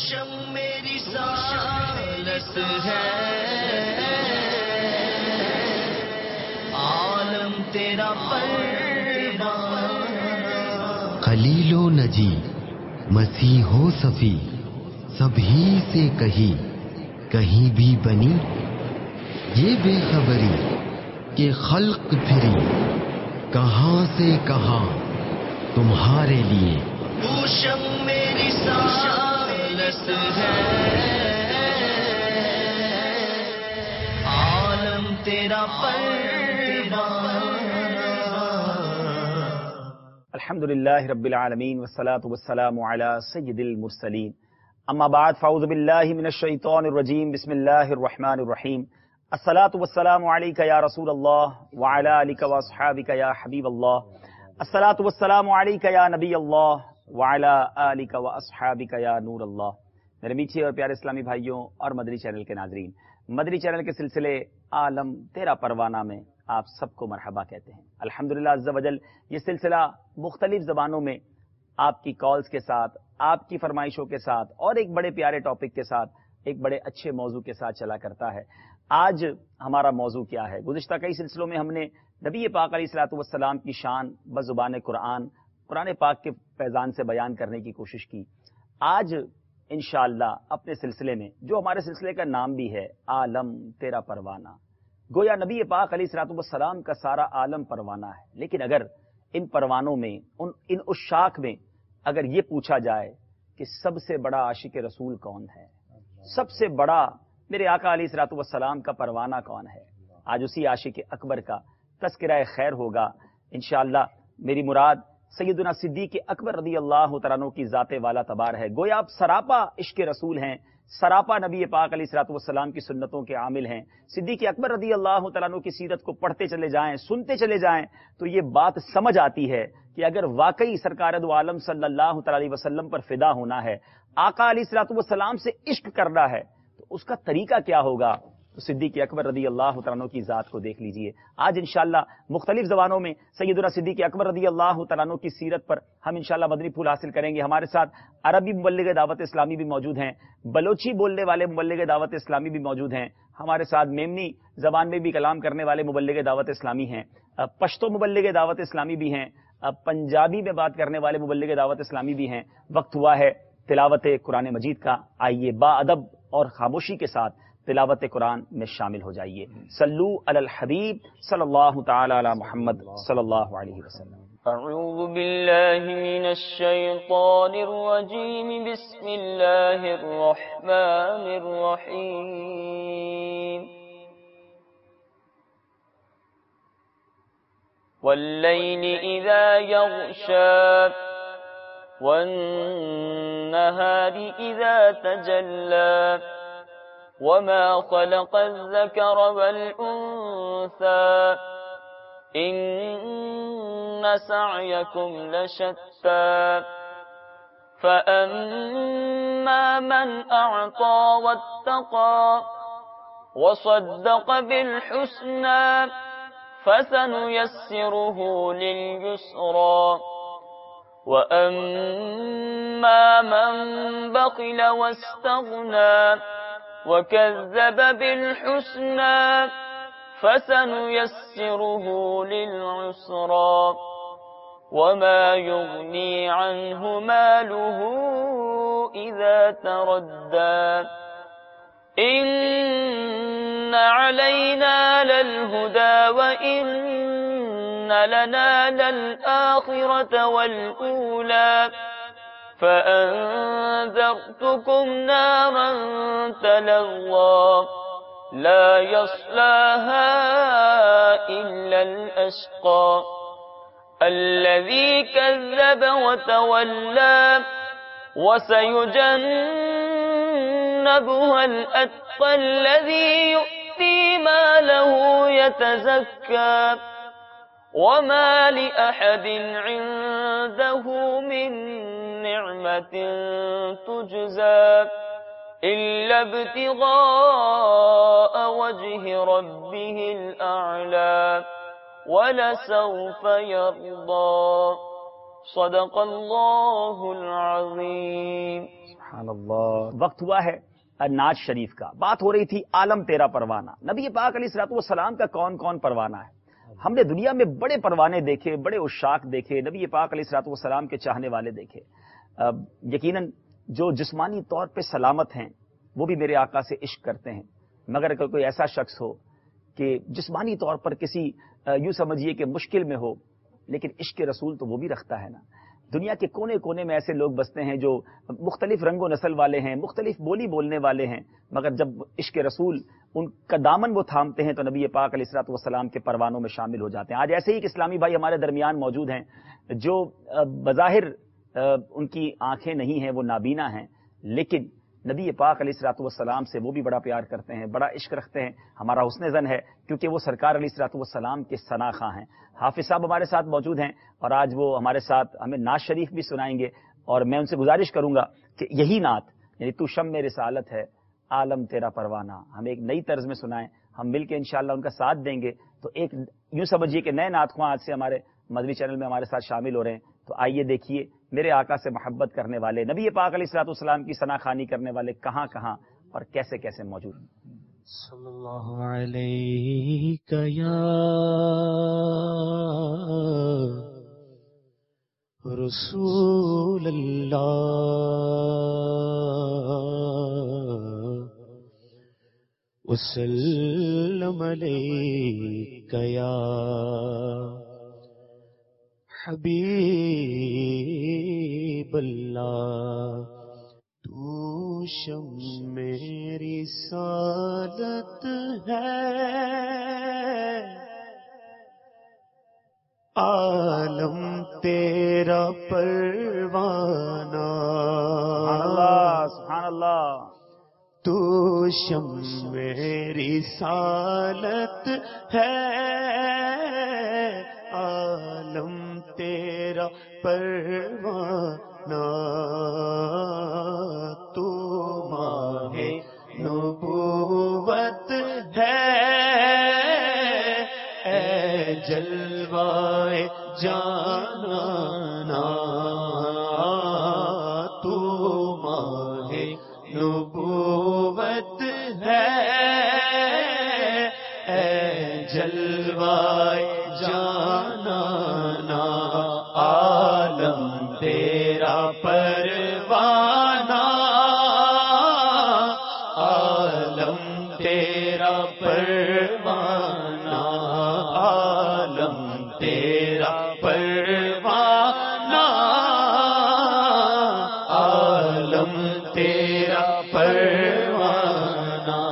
روشن میری رسالت ہے، عالم تیرا پروانہ۔ خلیل و نجی، مسیح و صفی، سبھی سے کہیں بھی بنی یہ بے خبری کہ خلق پھری کہاں سے کہاں تمہارے لیے۔ روشن میری رسالت ہے، عالم تیرا پروانہ۔ الحمدللہ رب العالمین والصلاة والسلام علی سید المرسلین، اما بعد فاعوذ باللہ من الشیطان الرجیم، بسم اللہ الرحمن الرحیم۔ الصلاة والسلام علیک یا رسول اللہ وعلی آلک واصحابک یا حبیب اللہ۔ الصلاة والسلام علیک یا نبی اللہ وعلی آلک واصحابک یا نور اللہ۔ میرے میٹھے اور پیارے اسلامی بھائیوں اور مدنی چینل کے ناظرین، مدنی چینل کے سلسلے عالم تیرا پروانہ میں آپ سب کو مرحبا کہتے ہیں۔ الحمدللہ عز و جل یہ سلسلہ مختلف زبانوں میں آپ کی کالز کے ساتھ، آپ کی فرمائشوں کے ساتھ اور ایک بڑے پیارے ٹاپک کے ساتھ، ایک بڑے اچھے موضوع کے ساتھ چلا کرتا ہے۔ آج ہمارا موضوع کیا ہے؟ گزشتہ کئی سلسلوں میں ہم نے نبی پاک علیہ الصلوۃ والسلام کی شان بزبان قرآن پاک کے فیضان سے بیان کرنے کی کوشش کی۔ آج انشاءاللہ اپنے سلسلے میں، جو ہمارے سلسلے کا نام بھی ہے عالم تیرا پروانہ، گویا نبی پاک علیہ الصلوۃ والسلام کا سارا عالم پروانہ ہے، لیکن اگر ان پروانوں میں، ان عشاق میں اگر یہ پوچھا جائے کہ سب سے بڑا عاشق رسول کون ہے، سب سے بڑا میرے آقا علیہ الصلوۃ والسلام کا پروانہ کون ہے، آج اسی عاشق اکبر کا تذکرہ خیر ہوگا انشاءاللہ۔ میری مراد سیدنا صدیق اکبر رضی اللہ تعالیٰ عنہ کی ذات والا تبار ہے۔ گویا آپ سراپا عشق رسول ہیں، سراپا نبی پاک علیہ الصلوۃ والسلام کی سنتوں کے عامل ہیں۔ صدیق اکبر رضی اللہ تعالیٰ عنہ کی سیرت کو پڑھتے چلے جائیں، سنتے چلے جائیں تو یہ بات سمجھ آتی ہے کہ اگر واقعی سرکار دو عالم صلی اللہ تعالیٰ علیہ وسلم پر فدا ہونا ہے، آقا علیہ الصلوۃ والسلام سے عشق کرنا ہے، تو اس کا طریقہ کیا ہوگا؟ تو صدیق اکبر رضی اللہ تعالیٰ عنہ کی ذات کو دیکھ لیجئے۔ آج انشاءاللہ مختلف زبانوں میں سیدنا صدیق اکبر رضی اللہ تعالیٰ عنہ کی سیرت پر ہم انشاءاللہ مدنی پھول حاصل کریں گے۔ ہمارے ساتھ عربی مبلغ دعوت اسلامی بھی موجود ہیں، بلوچی بولنے والے مبلغ دعوت اسلامی بھی موجود ہیں، ہمارے ساتھ میمنی زبان میں بھی کلام کرنے والے مبلغ دعوت اسلامی ہیں، پشتو مبلغ دعوت اسلامی بھی ہیں، پنجابی میں بات کرنے والے مبلغ دعوت اسلامی بھی ہیں۔ وقت ہوا ہے تلاوت قرآن مجید کا، آئیے با ادب اور خاموشی کے ساتھ تلاوت قرآن میں شامل ہو جائیے۔ صلو علی الحبیب صلی اللہ تعالی علی محمد صلی اللہ علیہ وسلم۔ اعوذ باللہ من الشیطان الرجیم، بسم اللہ الرحمن الرحیم۔ واللیل اذا یغشی والنہار اذا تجلی وما خلق الذكر والأنثى إن سعيكم لشتى فأما من أعطى واتقى وصدق بالحسنى فسنيسره لليسرى وأما من بخل واستغنى وكذب بالحسنى فسنيسره للعسرى وما يغني عنه ماله إذا تردى إن علينا للهدى وإن لنا للآخرة والأولى فأنذرتكم نارا تلظى لا يصلاها إلا الأشقى الذي كذب وتولى وسيجنبها الأتقى الذي يؤتي ماله يتزكى وما لأحد عنده من نعمة تجزى إلا ابتغاء وجه ربه الأعلى ولسوف يرضى صدق الله العظيم۔ سبحان اللہ. وقت ہوا ہے ناز شریف کا. بات ہو رہی تھی عالم تیرا پروانہ. نبی پاک علیہ الصلوۃ والسلام کا کون کون پروانہ ہے. ہم نے دنیا میں بڑے پروانے دیکھے, بڑے عشاق دیکھے, نبی پاک علیہ الصلوۃ والسلام کے چاہنے والے دیکھے. یقیناً جو جسمانی طور پہ سلامت ہیں وہ بھی میرے آقا سے عشق کرتے ہیں, مگر اگر کوئی ایسا شخص ہو کہ جسمانی طور پر کسی یوں سمجھیے کہ مشکل میں ہو, لیکن عشق رسول تو وہ بھی رکھتا ہے نا. دنیا کے کونے کونے میں ایسے لوگ بستے ہیں جو مختلف رنگ و نسل والے ہیں, مختلف بولی بولنے والے ہیں, مگر جب عشق رسول ان کا دامن وہ تھامتے ہیں تو نبی پاک علیہ الصلوۃ والسلام کے پروانوں میں شامل ہو جاتے ہیں. آج ایسے ہی ایک اسلامی بھائی ہمارے درمیان موجود ہیں جو بظاہر ان کی آنکھیں نہیں ہیں, وہ نابینا ہیں, لیکن نبی پاک علیہ الصلوۃ والسلام سے وہ بھی بڑا پیار کرتے ہیں, بڑا عشق رکھتے ہیں. ہمارا حسن ظن ہے کیونکہ وہ سرکار علیہ الصلوۃ والسلام کے ثنا خواں ہیں. حافظ صاحب ہمارے ساتھ موجود ہیں اور آج وہ ہمارے ساتھ ہمیں نعت شریف بھی سنائیں گے, اور میں ان سے گزارش کروں گا کہ یہی نعت یعنی تو شم رسالت ہے عالم تیرا پروانہ ہم ایک نئی طرز میں سنائیں. ہم مل کے انشاءاللہ ان کا ساتھ دیں گے تو ایک یوں سمجھیے کہ نئے نعت خواں آج سے ہمارے مدنی چینل میں ہمارے ساتھ شامل ہو رہے ہیں. تو آئیے دیکھیے میرے آقا سے محبت کرنے والے, نبی پاک علیہ الصلوۃ والسلام کی ثنا خوانی کرنے والے کہاں کہاں اور کیسے کیسے موجود ہیں. صلی اللہ علیہ یا رسول اللہ وسلم علیک یا حبیب اللہ. تو شم میری سعادت ہے عالم تیرا پروانہ. سبحان اللہ سبحان اللہ. تو شم میری سعادت ہے عالم تیرا پروانہ. تو ماہ نبوت ہے اے جلوائے جانانا. تو ماہ نبوت ہے اے جلوائے جانانا. عالم تیرا پروانہ عالم تیرا پروانہ عالم تیرا پروانہ عالم تیرا پروانہ.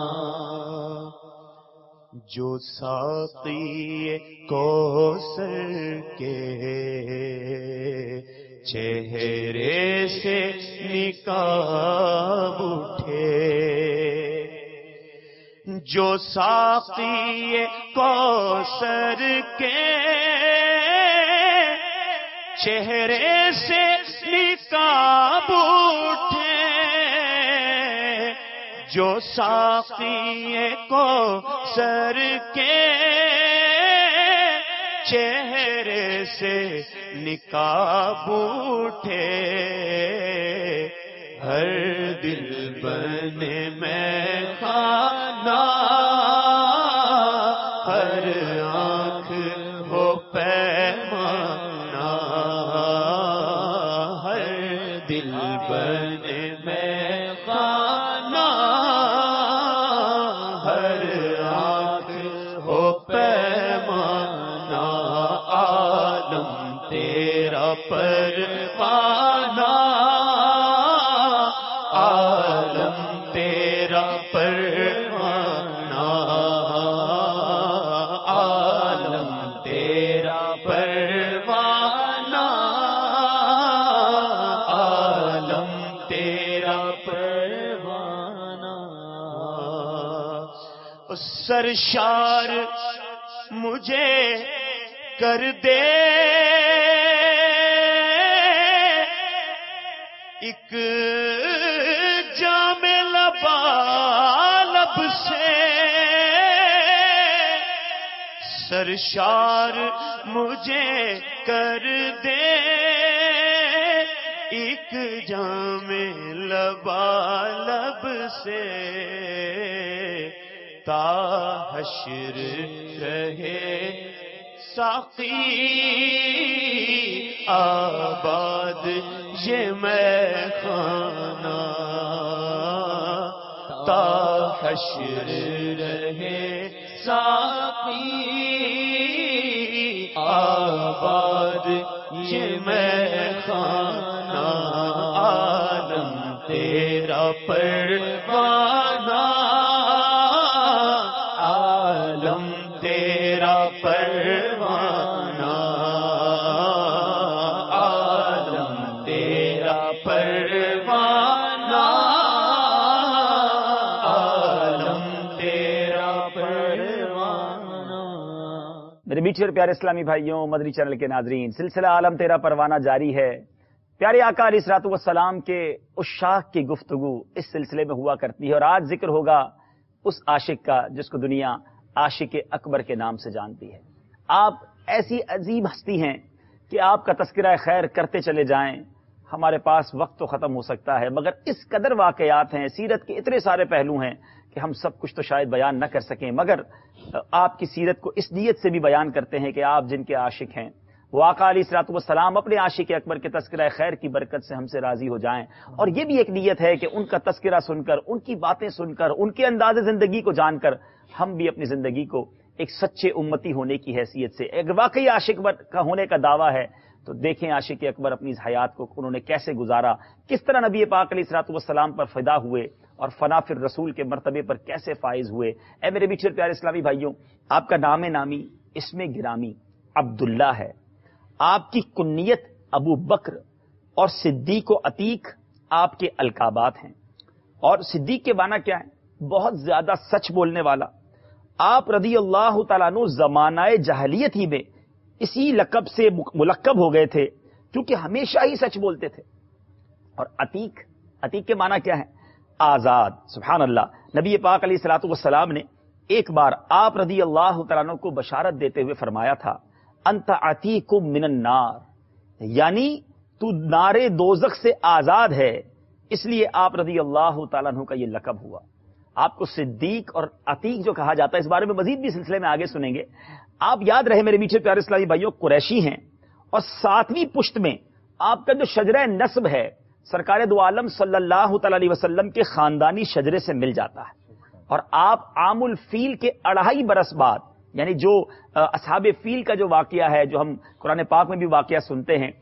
جو ساقی کوثر کے چہرے سے نقاب اٹھے, جو ساقی کوثر کے چہرے سے نقاب اٹھے, جو ساقی کوثر کے چہرے سے نقاب اٹھے, ہر دل بنے میں خانہ ہر آنکھ ہو پیمانہ. ہر دل بنے میں خانہ ہر آنکھ ہو پیمانہ. عالم تیرا پروانہ عالم تیرا پروانہ عالم تیرا پروانہ عالم تیرا پروانہ. سرشار مجھے کر دے ایک جام لبالب سے, سرشار مجھے کر دے ایک جام لبالب سے تا حشر رہے ساقی آباد یہ میں خانہ تا حشر رہے ساقی آباد یہ میں خانہ عالم تیرا پروانہ عالم تیرا پروانہ عالم تیرا پروانہ عالم تیرا پروانہ۔ میرے میٹھے اور پیارے اسلامی بھائیوں، مدنی چینل کے ناظرین، سلسلہ عالم تیرا پروانہ جاری ہے۔ پیارے آقا علیہ الصلوۃ والسلام کے عشاق کی گفتگو اس سلسلے میں ہوا کرتی ہے، اور آج ذکر ہوگا اس عاشق کا جس کو دنیا عاشق اکبر کے نام سے جانتی ہے۔ آپ ایسی عظیم ہستی ہیں کہ آپ کا تذکرہ خیر کرتے چلے جائیں، ہمارے پاس وقت تو ختم ہو سکتا ہے، مگر اس قدر واقعات ہیں، سیرت کے اتنے سارے پہلو ہیں کہ ہم سب کچھ تو شاید بیان نہ کر سکیں، مگر آپ کی سیرت کو اس نیت سے بھی بیان کرتے ہیں کہ آپ جن کے عاشق ہیں وہ آقا علیہ الصلوۃ والسلام اپنے عاشق اکبر کے تذکرہ خیر کی برکت سے ہم سے راضی ہو جائیں، اور یہ بھی ایک نیت ہے کہ ان کا تذکرہ سن کر، ان کی باتیں سن کر، ان کے انداز زندگی کو جان کر ہم بھی اپنی زندگی کو ایک سچے امتی ہونے کی حیثیت سے، ایک واقعی عاشق کا ہونے کا دعویٰ ہے تو دیکھیں عاشق اکبر اپنی اس حیات کو انہوں نے کیسے گزارا، کس طرح نبی پاک علیہ الصلوۃ والسلام پر فدا ہوئے اور فنا فی الرسول کے مرتبے پر کیسے فائز ہوئے۔ اے میرے میٹھے پیارے اسلامی بھائیوں، آپ کا نام نامی اسم گرامی عبداللہ ہے، آپ کی کنیت ابو بکر اور صدیق و عتیق آپ کے القابات ہیں، اور صدیق کے معنی کیا ہے؟ بہت زیادہ سچ بولنے والا۔ آپ رضی اللہ تعالیٰ عنہ زمانہ جاہلیت ہی میں اسی لقب سے ملقب ہو گئے تھے کیونکہ ہمیشہ ہی سچ بولتے تھے۔ اور عتیق کے معنی کیا ہے؟ آزاد۔ سبحان اللہ، نبی پاک علیہ الصلوۃ والسلام نے ایک بار آپ رضی اللہ تعالیٰ عنہ کو بشارت دیتے ہوئے فرمایا تھا انت عتیق من النار، یعنی تو نار دوزخ سے آزاد ہے، اس لیے آپ رضی اللہ تعالیٰ عنہ کا یہ لقب ہوا۔ آپ کو صدیق اور عتیق جو کہا جاتا ہے، اس بارے میں مزید بھی سلسلے میں آگے سنیں گے۔ آپ یاد رہے میرے میٹھے پیارے اسلامی بھائیوں، قریشی ہیں، اور 7ویں پشت میں آپ کا جو شجرہ نسب ہے سرکار دو عالم صلی اللہ تعالی علیہ وسلم کے خاندانی شجرے سے مل جاتا ہے، اور آپ عام الفیل کے 2.5 برس بعد، یعنی جو اصحاب فیل کا جو واقعہ ہے جو ہم قرآن پاک میں بھی واقعہ سنتے ہیں،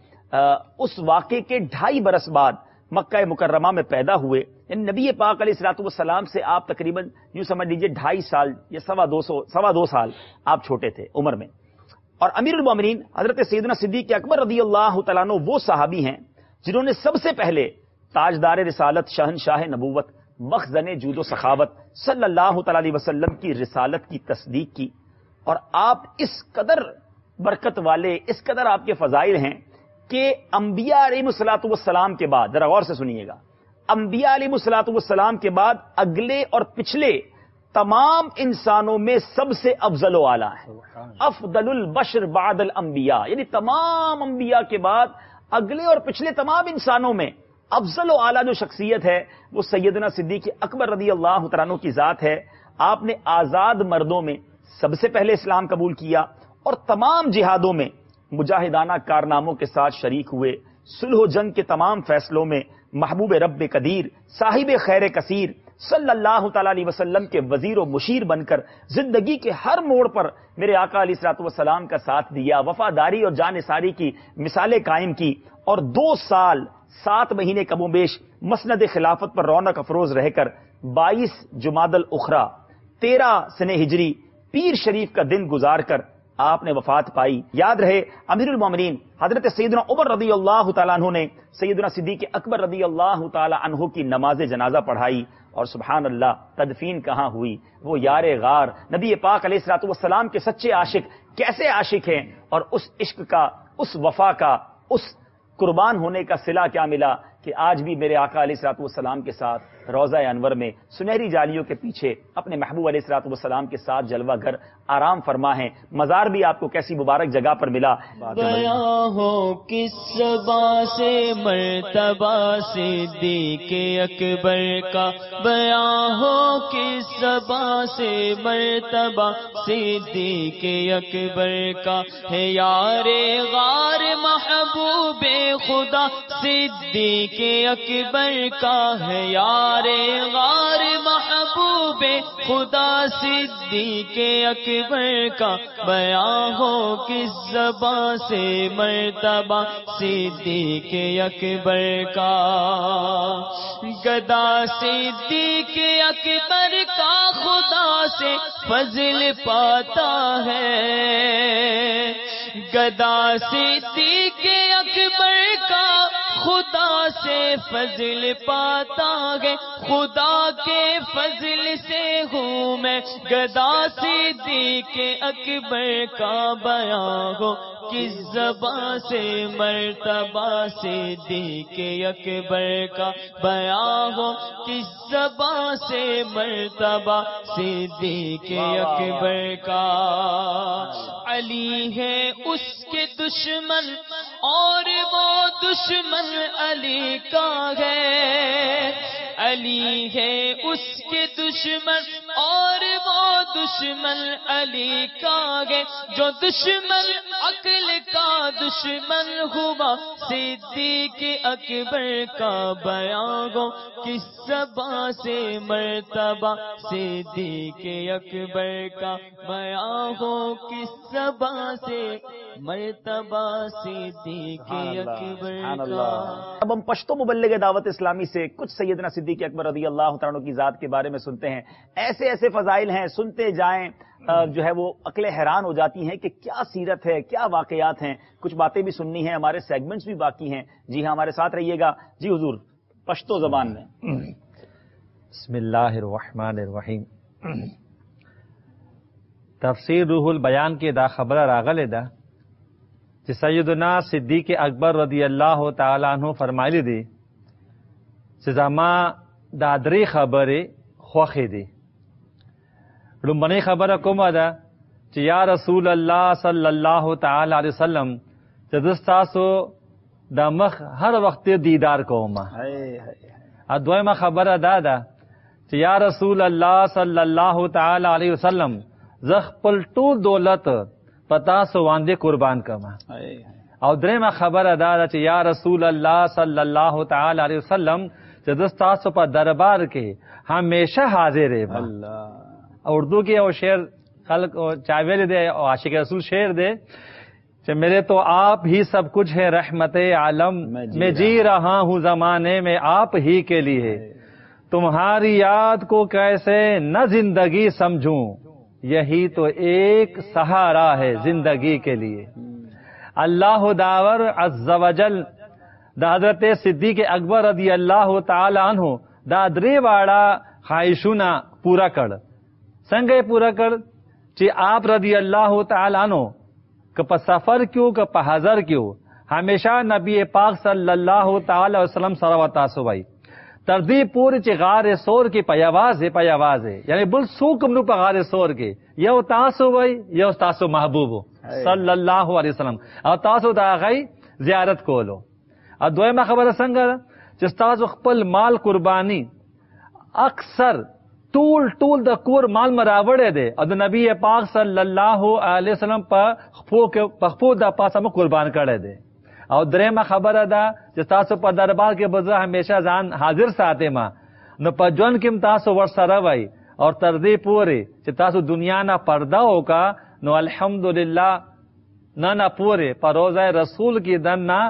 اس واقعے کے 2.5 برس بعد مکہ مکرمہ میں پیدا ہوئے۔ یعنی نبی پاک علیہ الصلوۃ والسلام سے آپ تقریباً یوں سمجھ لیجیے 2.5 سال یا 2.25 سال آپ چھوٹے تھے عمر میں۔ اور امیر المومنین حضرت سیدنا صدیق اکبر رضی اللہ تعالیٰ عنہ وہ صحابی ہیں جنہوں نے سب سے پہلے تاجدار رسالت، شہنشاہ نبوت، مخزن جود و سخاوت صلی اللہ تعالی علیہ وسلم کی رسالت کی تصدیق کی، اور آپ اس قدر برکت والے، اس قدر آپ کے فضائل ہیں کہ انبیاء علیہ الصلوۃ والسلام کے بعد، ذرا غور سے سنیے گا، انبیاء علیہ الصلوۃ والسلام کے بعد اگلے اور پچھلے تمام انسانوں میں سب سے افضل و اعلیٰ ہے۔ افضل البشر بعد الانبیاء، یعنی تمام انبیاء کے بعد اگلے اور پچھلے تمام انسانوں میں افضل و اعلیٰ جو شخصیت ہے وہ سیدنا صدیق اکبر رضی اللہ تعالیٰ عنہ کی ذات ہے۔ آپ نے آزاد مردوں میں سب سے پہلے اسلام قبول کیا، اور تمام جہادوں میں مجاہدانہ کارناموں کے ساتھ شریک ہوئے، صلح و جنگ کے تمام فیصلوں میں محبوب رب قدیر، صاحب خیر کثیر صلی اللہ تعالی علیہ وسلم کے وزیر و مشیر بن کر زندگی کے ہر موڑ پر میرے آقا علیہ الصلوۃ والسلام کا ساتھ دیا، وفاداری اور جانثاری کی مثالیں قائم کی، اور 2 سال 7 مہینے کم و بیش مسند خلافت پر رونق افروز رہ کر 22 جمادی الاخری 13 سنہ ہجری پیر شریف کا دن گزار کر آپ نے وفات پائی۔ یاد رہے امیر المومنین حضرت سیدنا عمر رضی اللہ تعالیٰ عنہ نے سیدنا صدیق اکبر رضی اللہ تعالیٰ عنہ کی نماز جنازہ پڑھائی، اور سبحان اللہ تدفین کہاں ہوئی؟ وہ یار غار نبی پاک علیہ الصلوۃ والسلام کے سچے عاشق کیسے عاشق ہیں، اور اس عشق کا، اس وفا کا، اس قربان ہونے کا صلہ کیا ملا کہ آج بھی میرے آقا علیہ الصلوۃ والسلام کے ساتھ روضہ انور میں سنہری جالیوں کے پیچھے اپنے محبوب علیہ الصلوۃ والسلام کے ساتھ جلوہ گر آرام فرما ہیں. مزار بھی آپ کو کیسی مبارک جگہ پر ملا. بیاں ہو کس زبان سے مرتبہ صدیق اکبر کا، بیاں ہو کس زبان سے مرتبہ صدیق اکبر کا، ہے یار غار محبوب خدا صدیق اکبر کا، ہے یار غار محبوب خدا صدیق اکبر کا، بیاں ہو کس زبان سے مرتبہ صدیق اکبر کا. گدا صدیق اکبر کا خدا سے فضل پاتا ہے، گدا صدیق اکبر کا خدا سے فضل پاتا ہے، خدا کے فضل سے ہوں میں گدا صدیق اکبر کا، بیاں ہو کس زبان سے مرتبہ صدیق اکبر کا، بیاں ہو کس زبان سے مرتبہ صدیق اکبر کا. علی ہے اس کے دشمن اور وہ دشمن علی کا ہے، علی ہے اس کے دشمن اور وہ دشمن علی کا ہے، جو دشمن عقل کا دشمن ہوا صدیق اکبر کا، بیاں ہو کس زبان سے مرتبہ صدیق اکبر کا، بیاں ہو کس زبان سے مرتبہ صدیق اکبر کا. اب ہم پشتو مبلغ دعوت اسلامی سے کچھ سیدنا صدیق اکبر رضی اللہ تعالیٰ عنہ کی ذات کے بارے میں سنتے ہیں. ایسے ایسے فضائل ہیں، سنتے جائیں جو ہے وہ عقلیں حیران ہو جاتی ہیں کہ کیا سیرت ہے، کیا واقعات ہیں. کچھ باتیں بھی سننی ہیں، ہمارے سیگمنٹس بھی باقی ہیں. جی ہاں، ہمارے ساتھ رہیے گا. جی حضور، پشتو زبان میں. بسم اللہ الرحمن الرحیم. تفسیر روح البیان کی دا خبر راغل دا کہ سیدنا صدیق اکبر رضی اللہ تعالی عنہ فرمایلی دی چې زما دا درې خبرې خوښې دي. لومبنۍ خبره کومه ده چې یا رسول الله صلی الله تعالی علیه وسلم چې زه ستاسو د مخ هر وخت دیدار کوم. دویمه خبره دا ده چې یا رسول الله صلی الله تعالی علیه وسلم زه خپل ټول دولت پتا سو باندې قربان کما. او دریمه خبره دا ده چې یا رسول الله صلی الله تعالی علیه وسلم چې زه ستاسو په دربار کې همیشه حاضر یم. اردو کې او شعر خلق چاویل دے اور عاشق رسول شعر دے کہ میرے تو آپ ہی سب کچھ ہے رحمت عالم، میں جی رہا ہوں زمانے میں آپ ہی کے لیے، تمہاری یاد کو کیسے نہ زندگی سمجھوں، یہی تو ایک سہارا ہے زندگی کے لیے. اللہ داور عز وجل دا حضرت صدیق اکبر رضی اللہ تعالی عنہ دا درې واړه خواہشونه پورا کړ. څنګه پورا کړ چې آپ رضی اللہ تعالی عنہ که په سفر کیو که په حضر کیو ہمیشہ نبی پاک صلی اللہ تعالی وسلم سره و تاسو وای تر دې پورې چې غار سور کې په یوازې یعنی بل څوک نو په غار سور کې یو تاسو وای یو تاسو محبوب صلی اللہ علیہ وسلم او تاسو دا غي زیارت کولو. ا دویمه خبره څنګه چې تاسو خپل مال قربانی اکثر ټول د کور مال مراوړې دي او د نبی پاک صلی الله علیه وسلم په خپل د پاسه قربان کړي دي. او درېمه خبره ده چې تاسو په دربار کې بزه همیشه ځان حاضر ساتي ما نو په ژوند کې تاسو ورسره وای او تر دې پورې چې تاسو دنیا نه پرده وکا نو الحمدلله نه پورې په روزه رسول کې دنا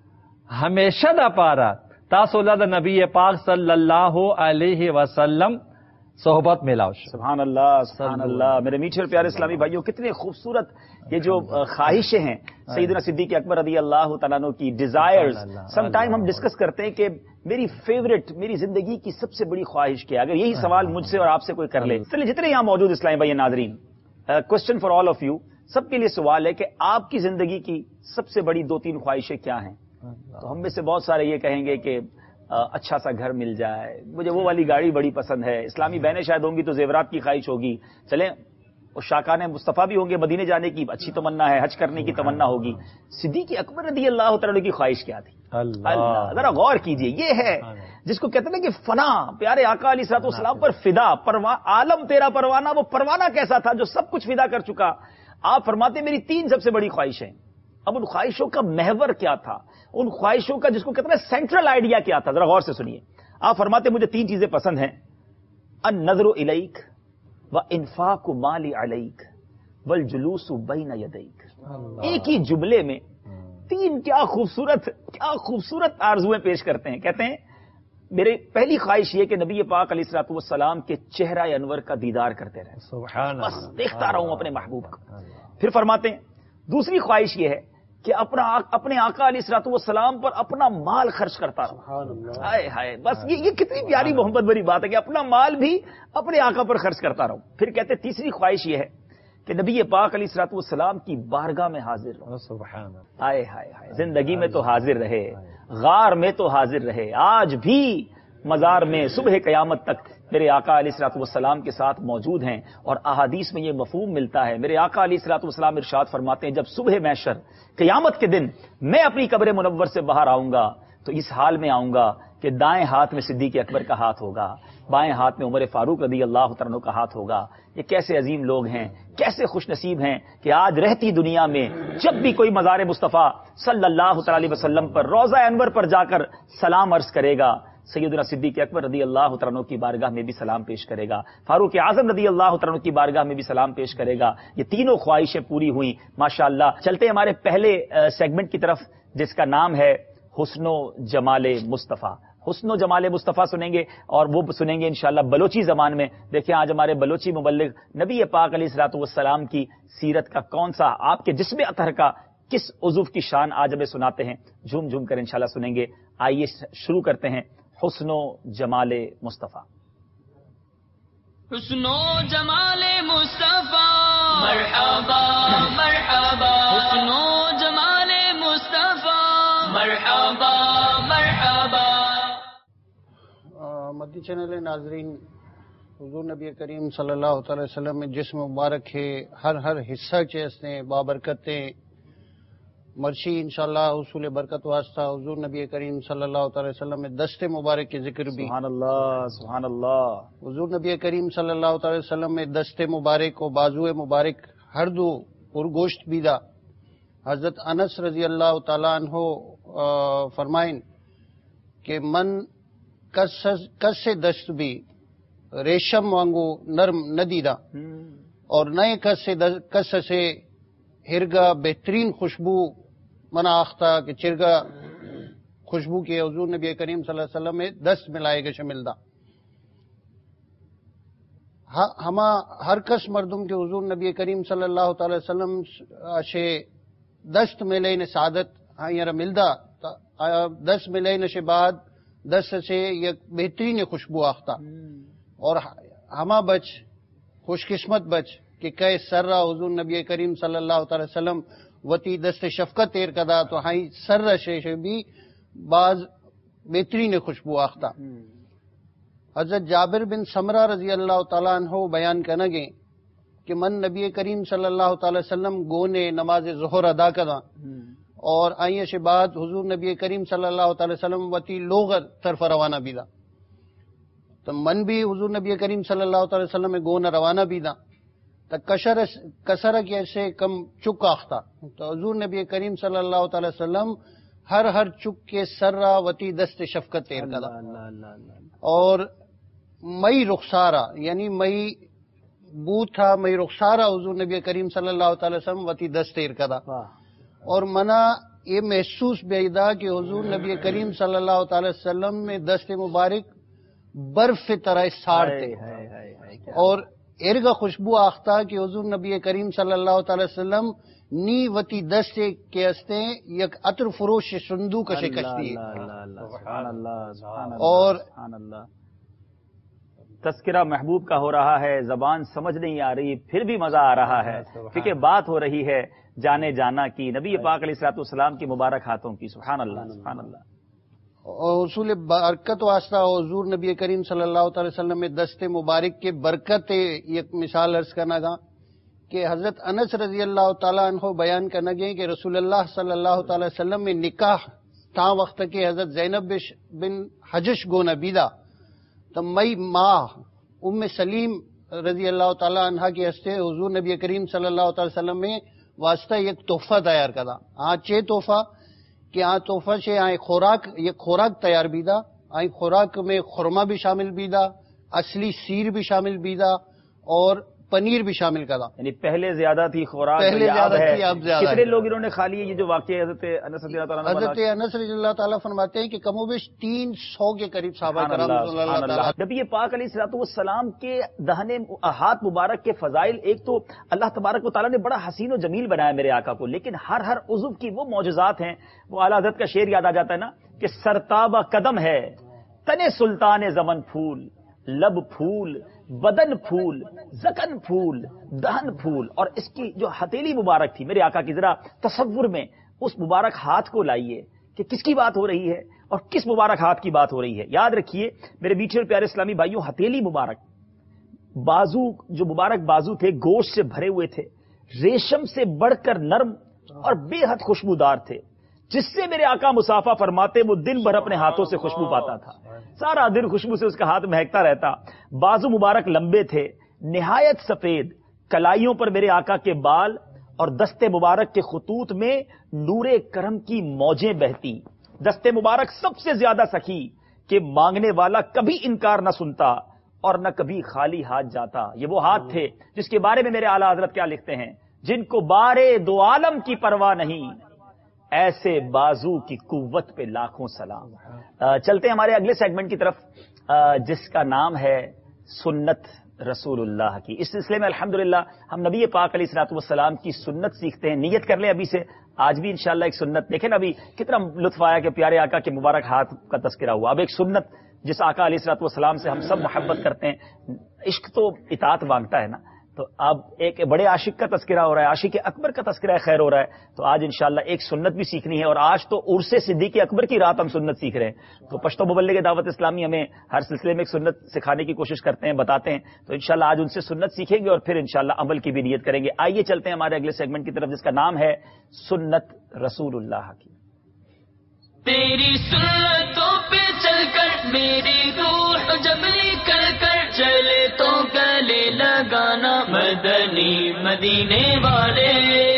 ہمیشہ دا پارا تاسو له نبی پاک صلی اللہ علیہ وسلم صحبت ملاؤ. سبحان اللہ سبحان اللہ. میرے میٹھے اور پیارے اسلامی بھائیوں، کتنے خوبصورت یہ جو خواہشیں ہیں سیدنا صدیق اکبر رضی اللہ تعالیٰ عنہ کی ڈیزائرز. سم ٹائم ہم ڈسکس کرتے ہیں کہ میری فیوریٹ، میری زندگی کی سب سے بڑی خواہش کیا. اگر یہی سوال مجھ سے اور آپ سے کوئی کر لے، چلیے جتنے یہاں موجود اسلامی بھائی ناظرین، question for all of you, سب کے لیے سوال ہے کہ آپ کی زندگی کی سب سے بڑی 2-3 خواہشیں کیا ہیں؟ تو ہم میں سے بہت سارے یہ کہیں گے کہ اچھا سا گھر مل جائے، مجھے وہ والی گاڑی بڑی پسند ہے، اسلامی بہنیں شاید ہوں گی تو زیورات کی خواہش ہوگی، چلیں وہ شاکان مصطفیٰ بھی ہوں گے، مدینے جانے کی اچھی تمنا ہے، حج کرنے کی تمنا ہوگی۔ صدیق اکبر رضی اللہ تعالی کی خواہش کیا تھی؟ اللہ، ذرا غور کیجئے، یہ ہے جس کو کہتے ہیں کہ فنا، پیارے آقا علیہ الصلوۃ والسلام پر فدا، عالم تیرا پروانہ، وہ پروانہ کیسا تھا جو سب کچھ فدا کر چکا؟ آپ فرماتے میری 3 سب سے بڑی خواہشیں۔ اب ان خواہشوں کا محور کیا تھا، ان خواہشوں کا جس کو کہتے ہیں سینٹرل آئیڈیا کیا تھا؟ ذرا غور سے سنیے۔ آپ فرماتے مجھے 3 چیزیں پسند ہیں، النظر الیک وانفاق مالی علیک والجلوس بین یدیک۔ ایک ہی جملے میں 3 کیا خوبصورت آرزویں پیش کرتے ہیں۔ کہتے ہیں میری پہلی خواہش یہ کہ نبی پاک علیہ الصلوۃ والسلام کے چہرہ انور کا دیدار کرتے رہیں، سبحان بس اللہ، دیکھتا رہوں اپنے محبوب کو۔ پھر فرماتے ہیں دوسری خواہش یہ ہے کہ اپنے آقا علیہ الصلوۃ والسلام پر اپنا مال خرچ کرتا رہوں۔ ہائے ہائے، بس یہ کتنی پیاری محبت بھری بات ہے کہ اپنا مال بھی اپنے آقا پر خرچ کرتا رہوں۔ پھر کہتے ہیں تیسری خواہش یہ ہے کہ نبی پاک علیہ الصلوۃ والسلام کی بارگاہ میں حاضر رہوں۔ سبحان اللہ، ہائے ہائے ہائے، زندگی میں تو حاضر رہے، غار میں تو حاضر رہے، آج بھی مزار میں صبح قیامت تک میرے آقا علیہ الصلوۃ والسلام کے ساتھ موجود ہیں۔ اور احادیث میں یہ مفہوم ملتا ہے، میرے آقا علیہ الصلوۃ والسلام ارشاد فرماتے ہیں جب صبح محشر قیامت کے دن میں اپنی قبر منور سے باہر آؤں گا تو اس حال میں آؤں گا کہ دائیں ہاتھ میں صدیق اکبر کا ہاتھ ہوگا، بائیں ہاتھ میں عمر فاروق رضی اللہ تعالیٰ عنہ کا ہاتھ ہوگا۔ یہ کیسے عظیم لوگ ہیں، کیسے خوش نصیب ہیں کہ آج رہتی دنیا میں جب بھی کوئی مزار مصطفیٰ صلی اللہ تعالی علیہ وسلم پر روضہ انور پر جا کر سلام عرض کرے گا، سیدنا صدیق اکبر رضی اللہ تعالیٰ عنہ کی بارگاہ میں بھی سلام پیش کرے گا، فاروق اعظم رضی اللہ تعالیٰ عنہ کی بارگاہ میں بھی سلام پیش کرے گا۔ یہ تینوں خواہشیں پوری ہوئیں ماشاءاللہ۔ چلتے ہیں ہمارے پہلے سیگمنٹ کی طرف جس کا نام ہے حسن و جمال مصطفیٰ۔ حسن و جمال مصطفیٰ سنیں گے اور وہ سنیں گے انشاءاللہ بلوچی زبان میں۔ دیکھیں آج ہمارے بلوچی مبلغ نبی پاک علیہ الصلوۃ والسلام کی سیرت کا کون سا، آپ کے جسم اطہر کا کس عضو کی شان آج ہمیں سناتے ہیں، جھوم جھوم کر انشاءاللہ سنیں گے۔ آئیے شروع کرتے ہیں حسن و جمال مصطفیٰ۔ حسن و جمال مصطفیٰ مرحبا مرحبا، حسن و جمال مصطفیٰ مرحبا مرحبا۔ مدنی چینل ناظرین، حضور نبی کریم صلی اللہ تعالی وسلم میں جسم مبارک ہے، ہر حصہ چیزیں بابرکتیں مرشی انشاءاللہ حصول برکت واسطہ حضور نبی کریم صلی اللہ تعالی وسلم میں دست مبارک کے ذکر بھی سبحان اللہ سبحان اللہ۔ حضور نبی کریم صلی اللہ تعالی وسلم میں دست مبارک و بازو مبارک ہر دو پرگوشت بیدا۔ حضرت انس رضی اللہ تعالیٰ عنہ فرمائن کہ من کس سے دست بھی ریشم وانگو نرم نہ دیدا، اور نئے کس سے ہرگا بہترین خوشبو منا آختہ کہ چرگا خوشبو کے حضور نبی کریم صلی اللہ علیہ وسلم میں دست ملائے گا شمل دا۔ ہما ہر کس مردم کے حضور نبی کریم صلی اللہ تعالی وسلم سے دست ملے نے سعادت یار ملدا، دست ملے نے بعد دست سے یک بہترین خوشبو آختہ، اور ہما بچ خوش قسمت بچ کہ کئے سرہ حضور نبی کریم صلی اللہ تعالی وسلم وتی دست شفقت تیر کدا تو ہائی سرہ سے بھی بعض بہترین خوشبو آختہ۔ حضرت جابر بن سمرہ رضی اللہ تعالیٰ عنہ بیان کرنے گے کہ من نبی کریم صلی اللہ تعالی وسلم گونے نماز ظہر ادا کدا، اور آئیے سے بعد حضور نبی کریم صلی اللہ تعالی وسلم وتی لوگ طرف روانہ بیدا، تو من بھی حضور نبی کریم صلی اللہ تعالی وسلم میں گونا روانہ بیدا تو کسرہ کی ایسے کم چک آختہ، تو حضور نبی کریم صلی اللہ تعالی وسلم ہر چک کے سرہ وتی دست شفقت تیر کدا، اور مئی رخسارہ یعنی مئی بوتھا مئی رخسارہ حضور نبی کریم صلی اللہ تعالی وسلم وتی دست تیر کدا، اور منا یہ محسوس بیدا کہ حضور نبی کریم صلی اللہ تعالی وسلم میں دست مبارک برف طرح ساڑتے، اور ارگا خوشبو آختہ کہ حضور نبی کریم صلی اللہ تعالی وسلم نی وتی دست کے استے یک عطر فروش صندوق سے کشتی، اور تذکرہ محبوب کا ہو رہا ہے، زبان سمجھ نہیں آ رہی پھر بھی مزہ آ رہا ہے کیونکہ بات ہو رہی ہے جانے جانا کی، نبی پاک علیہ الصلوۃ والسلام کی مبارک ہاتھوں کی۔ سبحان اللہ سبحان اللہ۔ حصول برکت واسطہ حضور نبی کریم صلی اللہ تعالی وسلم میں دست مبارک کے برکت ایک مثال عرض کرنا گا کہ حضرت انس رضی اللہ تعالیٰ عنہ بیان کرنا گئے کہ رسول اللہ صلی اللہ تعالی وسلم میں نکاح تا وقت کے حضرت زینب بن حجش گو نبیدہ تو مئی ماہ ام سلیم رضی اللہ تعالیٰ عنہ کے ہستے حضور نبی کریم صلی اللہ تعالی وسلم میں واسطہ ایک تحفہ تیار کرا چے تحفہ کہ تحفہ سے خوراک یک خوراک تیار بیدا خوراک میں خورما بھی شامل بیدا اصلی سیر بھی شامل بیدا اور پنیر بھی شامل کرا، یعنی پہلے زیادہ تھی خوراک، پہلے زیادہ تھی اب زیادہ کتنے لوگ انہوں نے کھا لیے؟ یہ جو واقعہ حضرت انس رضی اللہ تعالیٰ حضرت انس رضی اللہ تعالیٰ فرماتے ہیں کہ کم و بیش 300 کے قریب صحابہ کرام رضی اللہ تعالیٰ نبی پاک علیہ الصلوۃ والسلام کے دہنے ہاتھ مبارک کے فضائل، ایک تو اللہ تبارک و تعالیٰ نے بڑا حسین و جمیل بنایا میرے آقا کو، لیکن ہر عضو کی وہ معجزات ہیں. وہ اعلیٰ حضرت کا شعر یاد آ جاتا ہے نا کہ سرتابہ قدم ہے تنے سلطان زمن پھول، لب پھول، بدن پھول، زکن پھول، دہن پھول. اور اس کی جو ہتھیلی مبارک تھی میرے آقا کی، ذرا تصور میں اس مبارک ہاتھ کو لائیے کہ کس کی بات ہو رہی ہے اور کس مبارک ہاتھ کی بات ہو رہی ہے. یاد رکھیے میرے میٹھے اور پیارے اسلامی بھائیوں، ہتھیلی مبارک، بازو جو مبارک بازو تھے گوشت سے بھرے ہوئے تھے، ریشم سے بڑھ کر نرم اور بے حد خوشبودار تھے، جس سے میرے آقا مسافہ فرماتے وہ دن بھر اپنے ہاتھوں سے خوشبو پاتا تھا، سارا دن خوشبو سے اس کا ہاتھ مہکتا رہتا. بازو مبارک لمبے تھے، نہایت سفید، کلائیوں پر میرے آقا کے بال اور دست مبارک کے خطوط میں نور کرم کی موجیں بہتی. دست مبارک سب سے زیادہ سخی کہ مانگنے والا کبھی انکار نہ سنتا اور نہ کبھی خالی ہاتھ جاتا. یہ وہ ہاتھ تھے جس کے بارے میں میرے اعلیٰ حضرت کیا لکھتے ہیں، جن کو بارے دو عالم کی پرواہ نہیں، ایسے بازو کی قوت پہ لاکھوں سلام. چلتے ہیں ہمارے اگلے سیگمنٹ کی طرف جس کا نام ہے سنت رسول اللہ کی. اس سلسلے میں الحمدللہ ہم نبی پاک علیہ الصلوۃ والسلام کی سنت سیکھتے ہیں. نیت کر لیں ابھی سے، آج بھی انشاءاللہ ایک سنت. دیکھیں نا ابھی کتنا لطف آیا کہ پیارے آقا کے مبارک ہاتھ کا تذکرہ ہوا. اب ایک سنت جس آقا علیہ الصلوۃ والسلام سے ہم سب محبت کرتے ہیں، عشق تو اطاعت مانگتا ہے نا، تو اب ایک بڑے عاشق کا تذکرہ ہو رہا ہے، عاشق اکبر کا تذکرہ خیر ہو رہا ہے. تو آج انشاءاللہ ایک سنت بھی سیکھنی ہے، اور آج تو عرس صدیق اکبر کی رات ہم سنت سیکھ رہے ہیں. تو پشتو مبلغ دعوت اسلامی ہمیں ہر سلسلے میں ایک سنت سکھانے کی کوشش کرتے ہیں، بتاتے ہیں. تو انشاءاللہ آج ان سے سنت سیکھیں گے اور پھر انشاءاللہ عمل کی بھی نیت کریں گے. آئیے چلتے ہیں ہمارے اگلے سیگمنٹ کی طرف جس کا نام ہے سنت رسول اللہ کی. تیری سنتوں پہ چل کر میری روح جب نکل کر چلے تو گلے لگانا مدنی مدینے والے.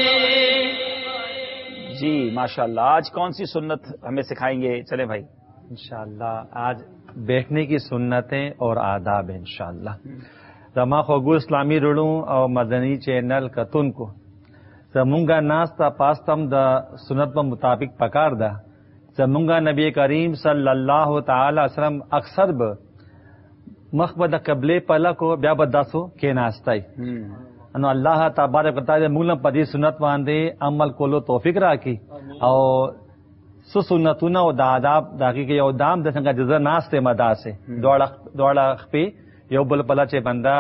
جی ماشاءاللہ، آج کون سی سنت ہمیں سکھائیں گے؟ چلیں بھائی. انشاءاللہ آج بیٹھنے کی سنتیں اور آداب انشاءاللہ. رما خوگو اسلامی رڑوں اور مدنی چینل کتن کو زمونگا ناستا پاستم دا سنت پر مطابق پکار دا. زمونگا نبی کریم صلی اللہ تعالی وسلم اکثر ب مخبد قبلے پلا کو بیا بداسو کے ناستائی انو اللہ تبارک و تعالی مولم پدی سنت واندے عمل کولو توفیق راکی او سو سنتونا او دا آداب داکی کہ یو دام دسنگا جزا ناستے مدا سے دوڑا خپی یو بل پلا چے بندہ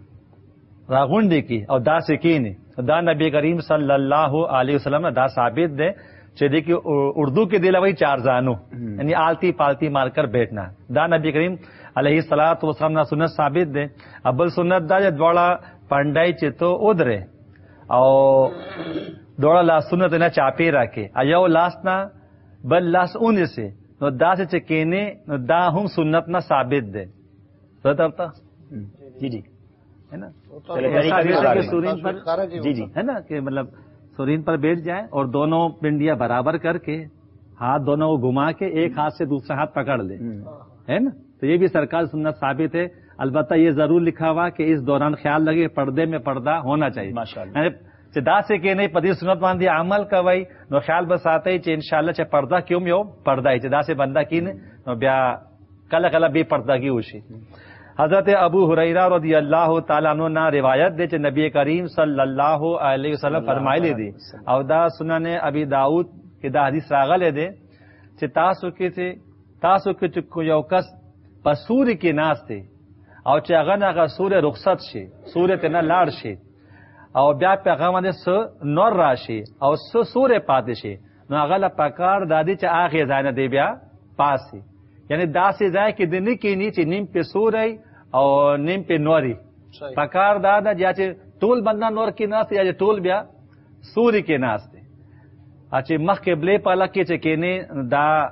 راغونڈی کی او دا سکینی دا نبی کریم صلی اللہ علیہ وسلم دا ثابت دے چے دیکھی اردو کے دل وہی چار زانو یعنی آلتی پالتی مار کر بیٹھنا. دا نبی کریم علیہ الصلوۃ والسلام نا سنت ثابت دے. ابل سنت دا دوڑا پنڈائی چتو ادرے او دوڑا لا سنت نا چاپی رکھے ایو لاس نا بل لاس اون سے نو دا سے چکینے نو دا ہم سنت نا ثابت دے. تو جی جی ہے نا سورین پر جی جی ہے نا کہ مطلب سورین پر بیٹھ جائے اور دونوں پنڈیاں برابر کر کے ہاتھ دونوں کو گھما کے ایک ہاتھ سے دوسرا ہاتھ پکڑ لے، ہے نا. تو یہ بھی سرکار سنت ثابت ہے. البتہ یہ ضرور لکھا ہوا کہ اس دوران خیال لگے پردے میں پردہ ہونا چاہیے. ماشاءاللہ چدا سے کہ نہیں پدی سنت باندھی عمل کوي نو خیال بس آتا ہی انشاءاللہ چه پردہ کیوں یو پردہ ہی چدا سے بندہ کینے نو بیا کلا کلا بے پردہ کی ہوشی. حضرت ابو ہریرہ رضی اللہ تعالیٰ عنہ نا روایت دے چے نبی کریم صلی اللہ علیہ وسلم فرمائی لے دی او دا سنن ابی داؤد کی دا حدیث راغلے دے چے تاسو کے چکو یو کس پسور کی ناس تے او چے اغن اغا سور رخصت شے سور تینا لار شے او بیا پیغام دے سو نور راشی او سور پاتے شے نو اغلا پکار دادی چے آخی زائن دے بیا پاسی یعنی دا سے ځای کې د نه کینی چې نیم په سوري او نیم په نوري پکار دا یا چې ټول بندا نور کې ناست یا چې ټول بیا سوري کې ناست چې مخ قبله په لکه چې کینه دا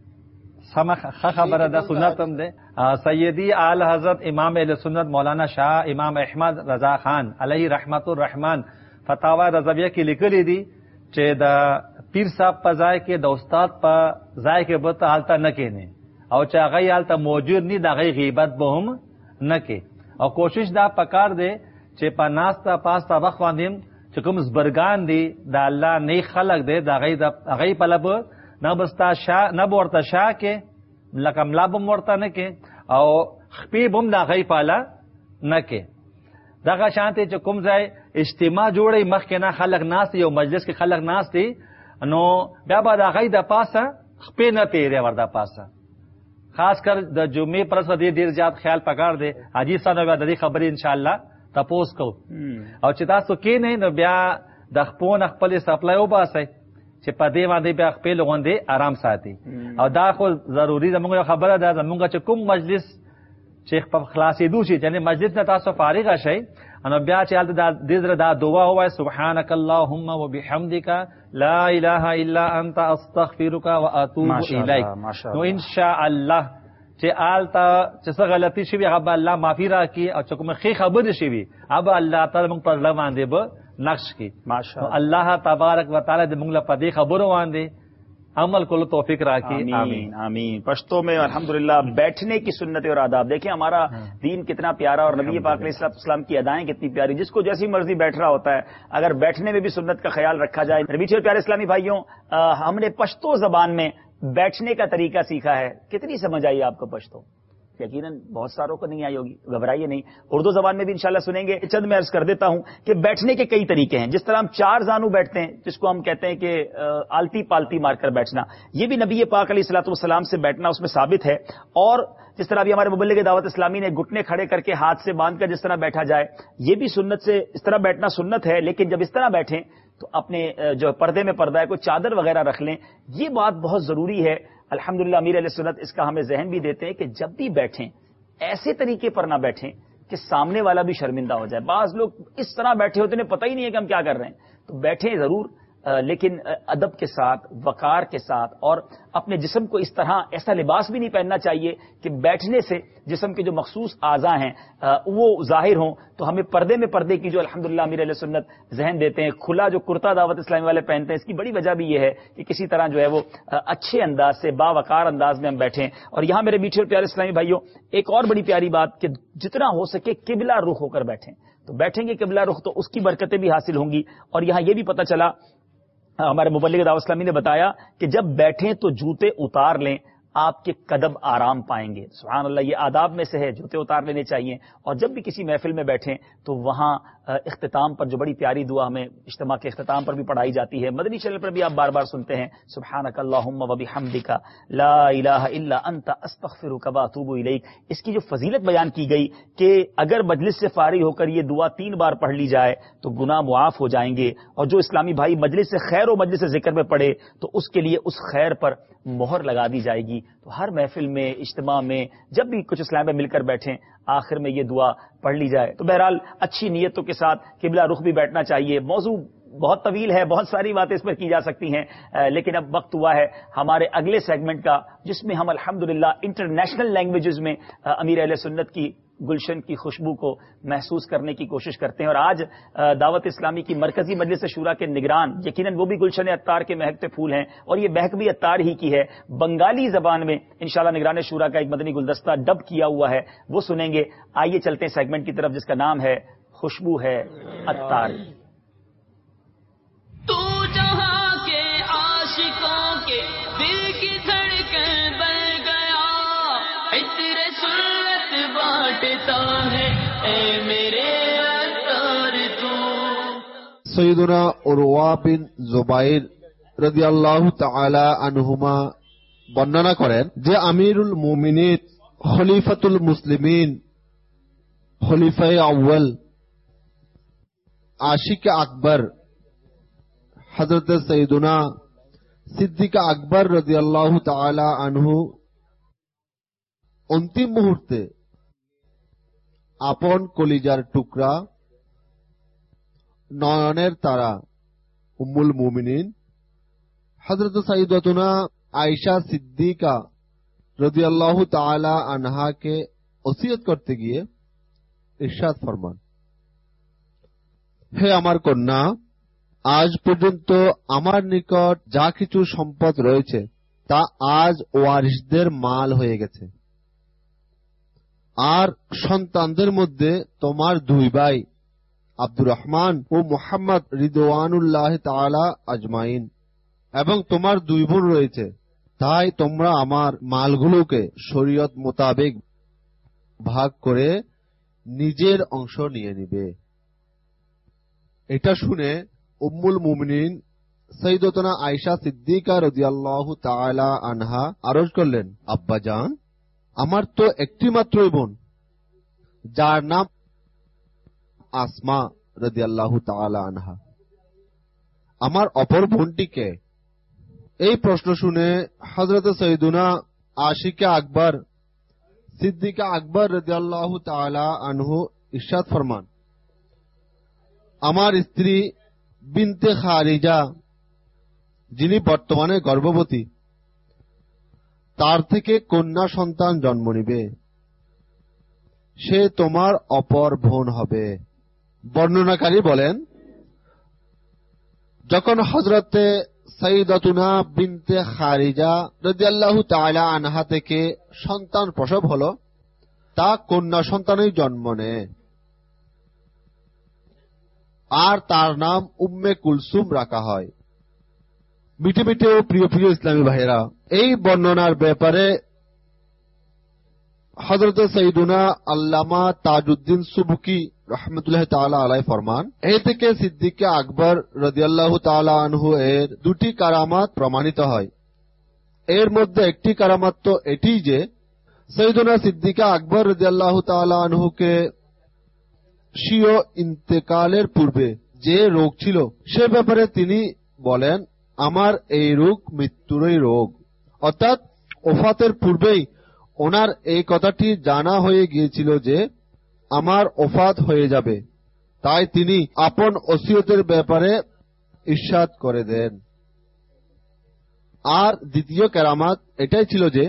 سمخ خبره دا سنت هم ده. سیدی اعلی حضرت امام اہل سنت مولانا شاہ امام احمد رضا خان علیہ رحمت الرحمن فتاوا رضویہ کی لکلی دی چې دا پیر صاحب په ځای کې د استاد په ځای کې به ته حالته نه کینې او چې هغه حالته موجود نی د هغه غیبت به هم نه کې او کوشش دا پکار دی چې په ناستا پاستا وخت باندې چې کوم زبرګان دي د الله نه خلق دی د هغه په لب نه بستا شا نه ورته شا کې لکه ملا بم ورته نه کې او خپې بم د هغه پاله نه کې دغه شانته چې کوم ځای اجتماع جوړي مخکې نه خلق ناس یو مجلس کې خلق ناس دي نو بیا به د هغه د پاسه خپې نه تیرې وردا پاسه خاص کر د جمعې پر ورځ ډیر زیات خیال پکار دی حاجی صاحب بیا د دې خبرې ان شاء الله تاسو کو او چې تاسو کې نه نو بیا د خپل خپل سپلای وباسئ چې په دې باندې بیا خپل غونډې آرام ساتي او دا خو ضروری زموږ خبره ده زموږ چې کوم مجلس شیخ په خلاصې دوشي چې مجلس نه تاسو فارغ شئ انو بیا چې حالت د دې دا دعا وای سبحانك اللهم وبحمدك لا اله الا انت استغفرك واتوب اليك نو ان شاء الله چې آلتا چې څه غلطي شي هغه الله معافي راکړي او چې کوم خې خبر شي هغه الله تعالی موږ پر لمانځي به نقش کی ماشاءاللہ اللہ تبارک و تعالی دې موږ له پدې خبرو باندې عمل کو توفیق راکړي آمین آمین. پشتوں میں الحمدللہ بیٹھنے کی سنتیں اور آداب دیکھیں ہمارا دین کتنا پیارا اور نبی پاک علیہ السلام کی ادائیں کتنی پیاری جس کو جیسی مرضی بیٹھ رہا ہوتا ہے اگر بیٹھنے میں بھی سنت کا خیال رکھا جائے. نبی اور پیارے اسلامی بھائیوں ہم نے پشتو زبان میں بیٹھنے کا طریقہ سیکھا ہے. کتنی سمجھ آئی آپ کو پشتو؟ یقیناً بہت ساروں کو نہیں آئی ہوگی گھبرائیے نہیں اردو زبان میں بھی انشاءاللہ سنیں گے. چند میں عرض کر دیتا ہوں کہ بیٹھنے کے کئی طریقے ہیں. جس طرح ہم چار زانو بیٹھتے ہیں جس کو ہم کہتے ہیں کہ آلتی پالتی مار کر بیٹھنا یہ بھی نبی پاک علیہ الصلوۃ والسلام سے بیٹھنا اس میں ثابت ہے. اور جس طرح ابھی ہمارے مبلغ دعوت اسلامی نے گھٹنے کھڑے کر کے ہاتھ سے باندھ کر جس طرح بیٹھا جائے یہ بھی سنت سے اس طرح بیٹھنا سنت ہے. لیکن جب اس طرح بیٹھیں تو اپنے جو پردے میں پردہ ہے کوئی چادر وغیرہ رکھ لیں. یہ بات بہت ضروری ہے. الحمدللہ امیر علیہ سنت اس کا ہمیں ذہن بھی دیتے ہیں کہ جب بھی بیٹھیں ایسے طریقے پر نہ بیٹھیں کہ سامنے والا بھی شرمندہ ہو جائے. بعض لوگ اس طرح بیٹھے ہوتے انہیں پتہ ہی نہیں ہے کہ ہم کیا کر رہے ہیں. تو بیٹھیں ضرور لیکن ادب کے ساتھ وقار کے ساتھ اور اپنے جسم کو اس طرح ایسا لباس بھی نہیں پہننا چاہیے کہ بیٹھنے سے جسم کے جو مخصوص اعضاء ہیں وہ ظاہر ہوں. تو ہمیں پردے میں پردے کی جو الحمدللہ امیر علیہ سنت ذہن دیتے ہیں. کھلا جو کرتا دعوت اسلامی والے پہنتے ہیں اس کی بڑی وجہ بھی یہ ہے کہ کسی طرح جو ہے وہ اچھے انداز سے باوقار انداز میں ہم بیٹھیں. اور یہاں میرے میٹھے اور پیارے اسلامی بھائیوں ایک اور بڑی پیاری بات کہ جتنا ہو سکے قبلہ رخ ہو کر بیٹھیں. تو بیٹھیں گے قبلہ رخ تو اس کی برکتیں بھی حاصل ہوں گی. اور یہاں یہ بھی پتہ چلا ہمارے مبلغ دعوت اسلامی نے بتایا کہ جب بیٹھیں تو جوتے اتار لیں آپ کے قدم آرام پائیں گے. سبحان اللہ یہ آداب میں سے ہے جوتے اتار لینے چاہیے. اور جب بھی کسی محفل میں بیٹھیں تو وہاں اختتام پر جو بڑی پیاری دعا ہمیں اجتماع کے اختتام پر بھی پڑھائی جاتی ہے مدنی چینل پر بھی آپ بار بار سنتے ہیں سبحانک اللہم وبحمدک لا الہ الا انت استغفرک واتوب الیک. اس کی جو فضیلت بیان کی گئی کہ اگر مجلس سے فارغ ہو کر یہ دعا 3 بار پڑھ لی جائے تو گناہ معاف ہو جائیں گے. اور جو اسلامی بھائی مجلس سے خیر و مجلس سے ذکر میں پڑھے تو اس کے لیے اس خیر پر مہر لگا دی جائے گی. تو ہر محفل میں اجتماع میں جب بھی کچھ اسلام میں مل کر بیٹھیں آخر میں یہ دعا پڑھ لی جائے. تو بہرحال اچھی نیتوں کے ساتھ قبلہ رخ بھی بیٹھنا چاہیے. موضوع بہت طویل ہے بہت ساری باتیں اس پر کی جا سکتی ہیں لیکن اب وقت ہوا ہے ہمارے اگلے سیگمنٹ کا جس میں ہم الحمدللہ انٹرنیشنل لینگویجز میں امیر اہل سنت کی گلشن کی خوشبو کو محسوس کرنے کی کوشش کرتے ہیں. اور آج دعوت اسلامی کی مرکزی مجلس شورا کے نگران یقیناً وہ بھی گلشن عطار کے مہکتے پھول ہیں اور یہ مہک بھی عطار ہی کی ہے. بنگالی زبان میں انشاءاللہ نگران شورا کا ایک مدنی گلدستہ ڈب کیا ہوا ہے وہ سنیں گے. آئیے چلتے ہیں سیگمنٹ کی طرف جس کا نام ہے خوشبو ہے عطار. تو جہاں کے عاشقوں کے دل کی دھڑکن بن گیا عطر سنت بانٹتا ہے اے میرے عطار تو. سیدنا عروہ بن زبیر رضی اللہ تعالی عنہما বর্ণনা করেন যে আমিরুল মুমিনিন খলিফাতুল মুসলিমিন খলিফায়ে আউয়াল আশিক আকবর হযরত সৈয়দনা সিদ্দিকা আকবর রাদিয়াল্লাহু তাআলা আনহু অন্তিম মুহূর্তে আপন কলিজার টুকরা নয়নের তারা উম্মুল মুমিনিন হযরত সাইয়্যিদাতুনা আয়েশা সিদ্দিকা রাদিয়াল্লাহু তাআলা আনহাকে ওসিয়ত করতে গিয়ে ইরশাদ ফরমান, হে আমার কন্যা, আজ পর্যন্ত আমার নিকট যা কিছু সম্পদ রয়েছে তা আজ ওয়ারিসদের মাল হয়ে গেছে। আর সন্তানদের মধ্যে তোমার দুই ভাই আব্দুর রহমান ও মুহাম্মদ রিদওয়ানুল্লাহ তাআলা আজমাইন এবং তোমার দুই বোন রয়েছে, তাই তোমরা আমার মালগুলোকে শরীয়ত মোতাবেক ভাগ করে নিজের অংশ নিয়ে নিবে। এটা শুনে উম্মুল মুমিনিন সাইয়্যিদাতুনা আয়েশা সিদ্দিকা রাদিয়াল্লাহু তাআলা আনহা আরজ করলেন, আব্বাজান, আমার তো একটি মাত্রই বোন যার নাম আসমা রাদিয়াল্লাহু তাআলা আনহা, আমার অপর বোনটিকে? এই প্রশ্ন শুনে হযরত সৈয়দুনা আশিকা আকবর সিদ্দিকা আকবর রাদিয়াল্লাহু তাআলা আনহু ইরশাদ ফরমান, আমার স্ত্রী বিনতে খারিজা যিনি বর্তমানে গর্ভবতী তার থেকে কন্যা সন্তান জন্ম নিবে, সে তোমার অপর বোন হবে। বর্ণনাকারী বলেন, যখন হযরতে সাইয়্যিদাতুনা বিনতে খারিজা রাদিয়াল্লাহু তাআলা আনহা থেকে সন্তান প্রসব হল, তা কন্যা সন্তানই জন্ম নেয় আর তার নাম উম্মে কুলসুম রাখা হয়। মিঠে মিঠে ও প্রিয় প্রিয় ইসলামী ভাইয়েরা, এই বর্ণনার ব্যাপারে হযরত সৈয়দুনা আল্লামা তাজউদ্দিন সুবকি রাহমাতুল্লাহ তাআলা আলাইহি ফরমান, এ থেকে সিদ্দিক আকবর রাদিয়াল্লাহু তাআলা আনহু এর দুটি কারামাত প্রমাণিত হয়। এর মধ্যে একটি কারামাত তো এটি যে সৈয়দুনা সিদ্দিকা আকবর রাদিয়াল্লাহু তাআলা আনহুকে স্বীয় ইন্তেকালের পূর্বে যে রোগ ছিল সে ব্যাপারে তিনি বলেন, আমার এই রোগ মৃত্যুরই রোগ, অর্থাৎ ওফাতের পূর্বেই ওনার এই কথাটি জানা হয়ে গিয়েছিল যে আমার ওফাত হয়ে যাবে, তাই তিনি আপন ওসিয়তের ব্যাপারে ইরশাদ করে দেন। আর দ্বিতীয় কেরামাত এটাই ছিল যে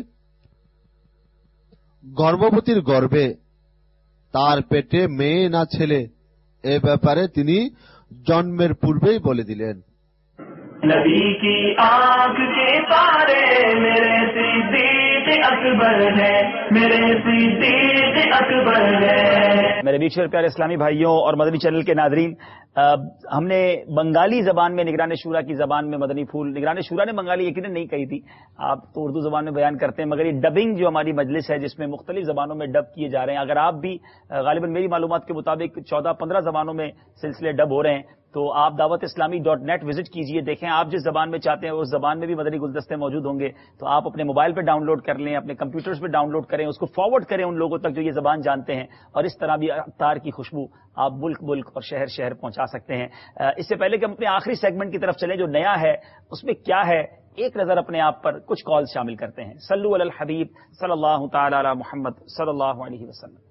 গর্ভবতীর গর্ভে তার পেটে মেয়ে না ছেলে, এ ব্যাপারে তিনি জন্মের পূর্বেই বলে দিলেন। नबी की आंख के तारे मेरे सिद्दीक अकबर है, मेरे सिद्दीक अकबर है। मेरे बीच प्यारे इस्लामी भाइयों और मदनी चैनल के नादरीन, हमने बंगाली जबान में निगरान शूरा की जबान में मदनी फूल, निगरान शूरा ने बंगाली यकीनन नहीं कही थी, आप तो उर्दू जबान में बयान करते हैं, मगर ये डबिंग जो हमारी मजलिस है जिसमें मुख्तलिफ जबानों में डब किए जा रहे हैं, अगर आप भी गालिबन मेरी मालूमात के मुताबिक 14-15 जबानों में सिलसिले डब हो रहे हैं, तो आप दावत-इस्लामी.net विजिट कीजिए, देखें आप जिस जबान में चाहते हैं उस जबान में भी मदनी गुलदस्ते मौजूद होंगे, तो आप अपने मोबाइल पे डाउनलोड कर लें, अपने कंप्यूटर्स पे डाउनलोड करें, उसको फॉरवर्ड करें उन लोगों तक जो ये जबान जानते हैं, और इस तरह भी अतार की खुशबू आप मुल्क मुल्क और शहर शहर पहुंचा सकते हैं। इससे पहले कि हम अपने आखिरी सेगमेंट की तरफ चलें जो नया है उसमें क्या है, एक नजर अपने आप पर कुछ कॉल शामिल करते हैं। सल्लु अलल हबीब सल्लल्लाहु तआला अला मुहम्मद सल्लल्लाहु अलैहि वसल्लम।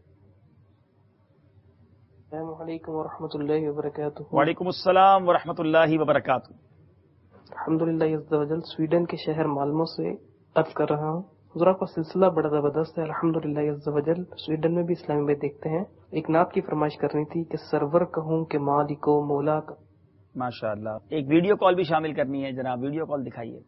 अस्सलामु अलैकुम व रहमतुल्लाहि व बरकातुहू। वालेकुम अस्सलाम व रहमतुल्लाहि व बरकातुहू। अल्हम्दुलिल्लाह अज़्ज़ा व जल स्वीडन के शहर माल्मो से अर्ज कर रहा हूँ। हुज़ूर का सिलसिला बड़ा जबरदस्त है अल्हम्दुलिल्लाह अज़्ज़ा व जल। स्वीडन में भी इस्लामी में देखते हैं। एक नात की फरमाइश करनी थी कि सरवर कहूँ कि मालिको मौला का। माशाअल्लाह, एक वीडियो कॉल भी शामिल करनी है जनाब, वीडियो कॉल दिखाइए।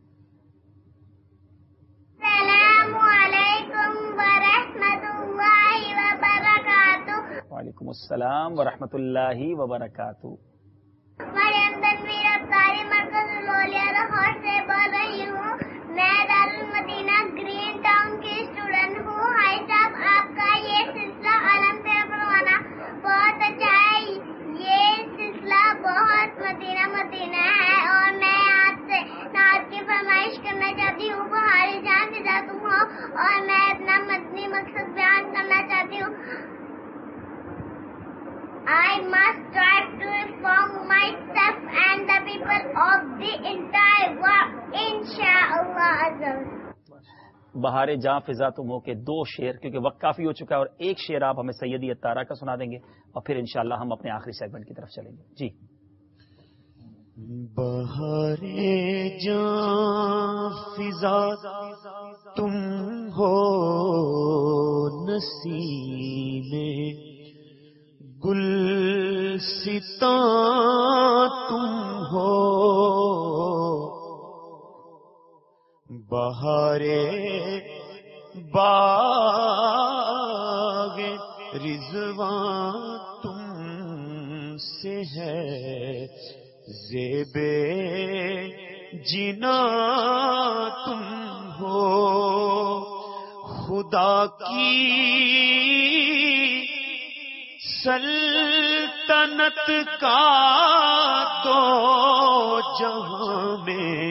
वालेकुम अस्सलाम व रहमतुल्लाहि व बरकातुहू। मरियम तनवीर अफ्तारी मरकज लोलिया लाहौर से बोल रही हूँ। मैं दारुल मदीना ग्रीन टाउन की स्टूडेंट हूँ। हाय साहब, आपका ये सिलसिला आलम पे परवाना बहुत अच्छा है। ये सिलसिला बहुत मदीना मदीना है और मैं आपसे नात की फरमाइश करना चाहती हूँ। बुहारी जान से जाती हूँ और मैं अपना मदनी मकसद बयान करना चाहती हूँ। I must strive to reform myself and the people of the entire world, inshallah azza. بہار جاں فضا تم ہو کے دو شعر، کیونکہ وقت کافی ہو چکا ہے، اور ایک شعر آپ ہمیں سیدی اتارا کا سنا دیں گے اور پھر انشاءاللہ ہم اپنے آخری سیگمنٹ کی طرف چلیں گے. جی. بہار جاں فضا تم ہو، نسیم گلستاں تم ہو، بہار باغ رضوان تم سے ہے، زیب جنا تم ہو، خدا کی سلطنت کا دو جہاں میں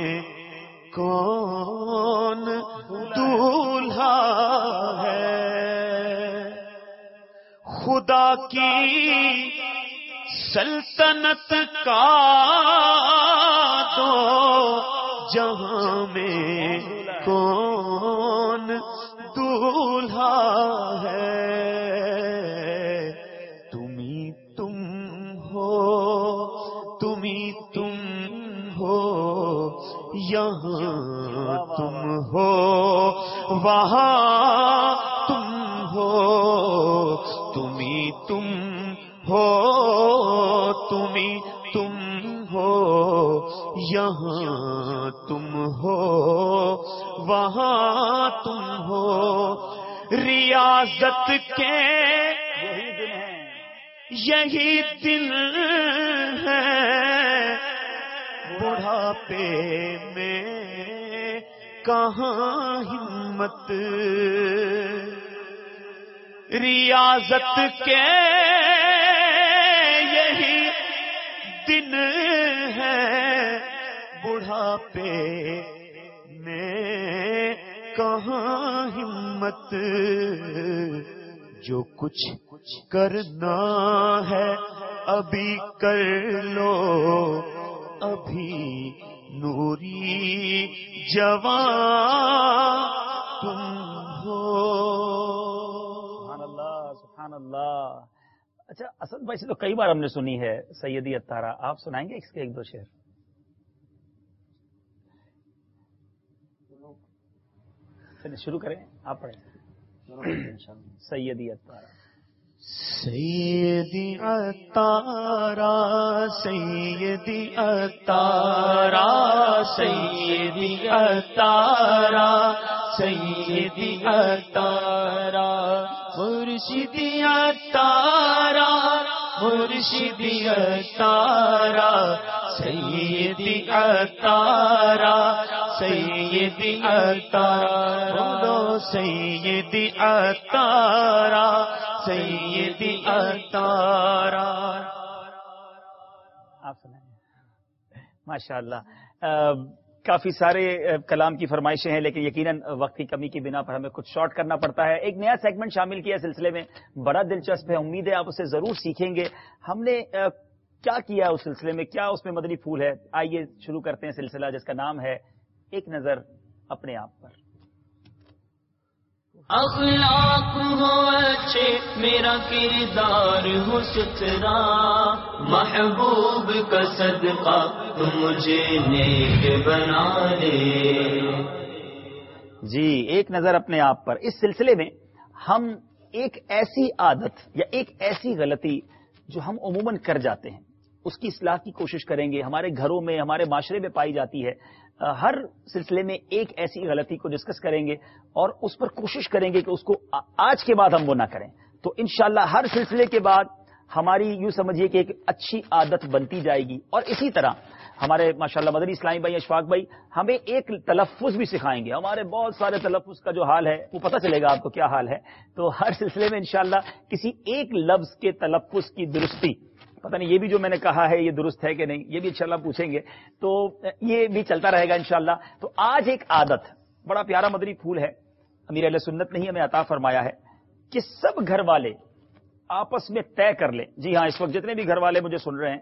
کون دولہا ہے، خدا کی سلطنت کا دو جہاں میں کون دولہا ہے، تمہیں تم ہو، تمہیں تم ہو، یہاں تم ہو، وہاں تم ہو، تمہیں تم ہو، تمہیں تم ہو، یہاں تم ہو، وہاں تم ہو، ریاضت کے یہی دن ہے، بڑھاپے میں کہاں ہمت، ریاضت کے یہی دن ہے، بڑھاپے میں کہاں ہمت، جو کچھ کرنا ہے ابھی کر لو، ابھی نوری جوان تم ہو. سبحان اللہ، سبحان اللہ. اچھا اسد بھائی سے تو کئی بار ہم نے سنی ہے سیدی اتارا، آپ سنائیں گے اس کے ایک دو شعر؟ چلیے شروع کریں، آپ پڑھیں. سیدی اتارا. سیدی اتارا، سیدی اتارا، سیدی اتارا، سیدی اتارا، مرشدی اتارا، مرشدی اتارا، سیدی اتارا، سیدی اتارا، بولو سیدی اتارا، سیدی اتارا. آپ سنائیں. ماشاء اللہ. کافی سارے کلام کی فرمائشیں ہیں، لیکن یقیناً وقت کی کمی کی بنا پر ہمیں کچھ شارٹ کرنا پڑتا ہے. ایک نیا سیگمنٹ شامل کیا سلسلے میں، بڑا دلچسپ ہے، امید ہے آپ اسے ضرور سیکھیں گے. ہم نے کیا کیا اس سلسلے میں، کیا اس میں مدنی پھول ہے؟ آئیے شروع کرتے ہیں سلسلہ جس کا نام ہے ایک نظر اپنے آپ پر. اخلاق ہو اچھے، میرا کردار ہو ستھرا، محبوب کا صدقہ تو مجھے نیک بنا لے. جی، ایک نظر اپنے آپ پر. اس سلسلے میں ہم ایک ایسی عادت یا ایک ایسی غلطی جو ہم عموماً کر جاتے ہیں اس کی اصلاح کی کوشش کریں گے. ہمارے گھروں میں، ہمارے معاشرے میں پائی جاتی ہے. ہر سلسلے میں ایک ایسی غلطی کو ڈسکس کریں گے اور اس پر کوشش کریں گے کہ اس کو آج کے بعد ہم وہ نہ کریں. تو انشاءاللہ ہر سلسلے کے بعد ہماری یوں سمجھیے کہ ایک اچھی عادت بنتی جائے گی. اور اسی طرح ہمارے ماشاءاللہ مدنی اسلامی بھائی اشفاق بھائی ہمیں ایک تلفظ بھی سکھائیں گے. ہمارے بہت سارے تلفظ کا جو حال ہے وہ پتہ چلے گا آپ کو کیا حال ہے. تو ہر سلسلے میں انشاءاللہ کسی ایک لفظ کے تلفظ کی درستی، پتہ نہیں یہ بھی جو میں نے کہا ہے یہ درست ہے کہ نہیں، یہ بھی انشاءاللہ پوچھیں گے. تو یہ بھی چلتا رہے گا انشاءاللہ. تو آج ایک عادت، بڑا پیارا مدنی پھول ہے، امیر اہل سنت نے ہی ہمیں عطا فرمایا ہے کہ سب گھر والے آپس میں طے کر لیں. جی ہاں، اس وقت جتنے بھی گھر والے مجھے سن رہے ہیں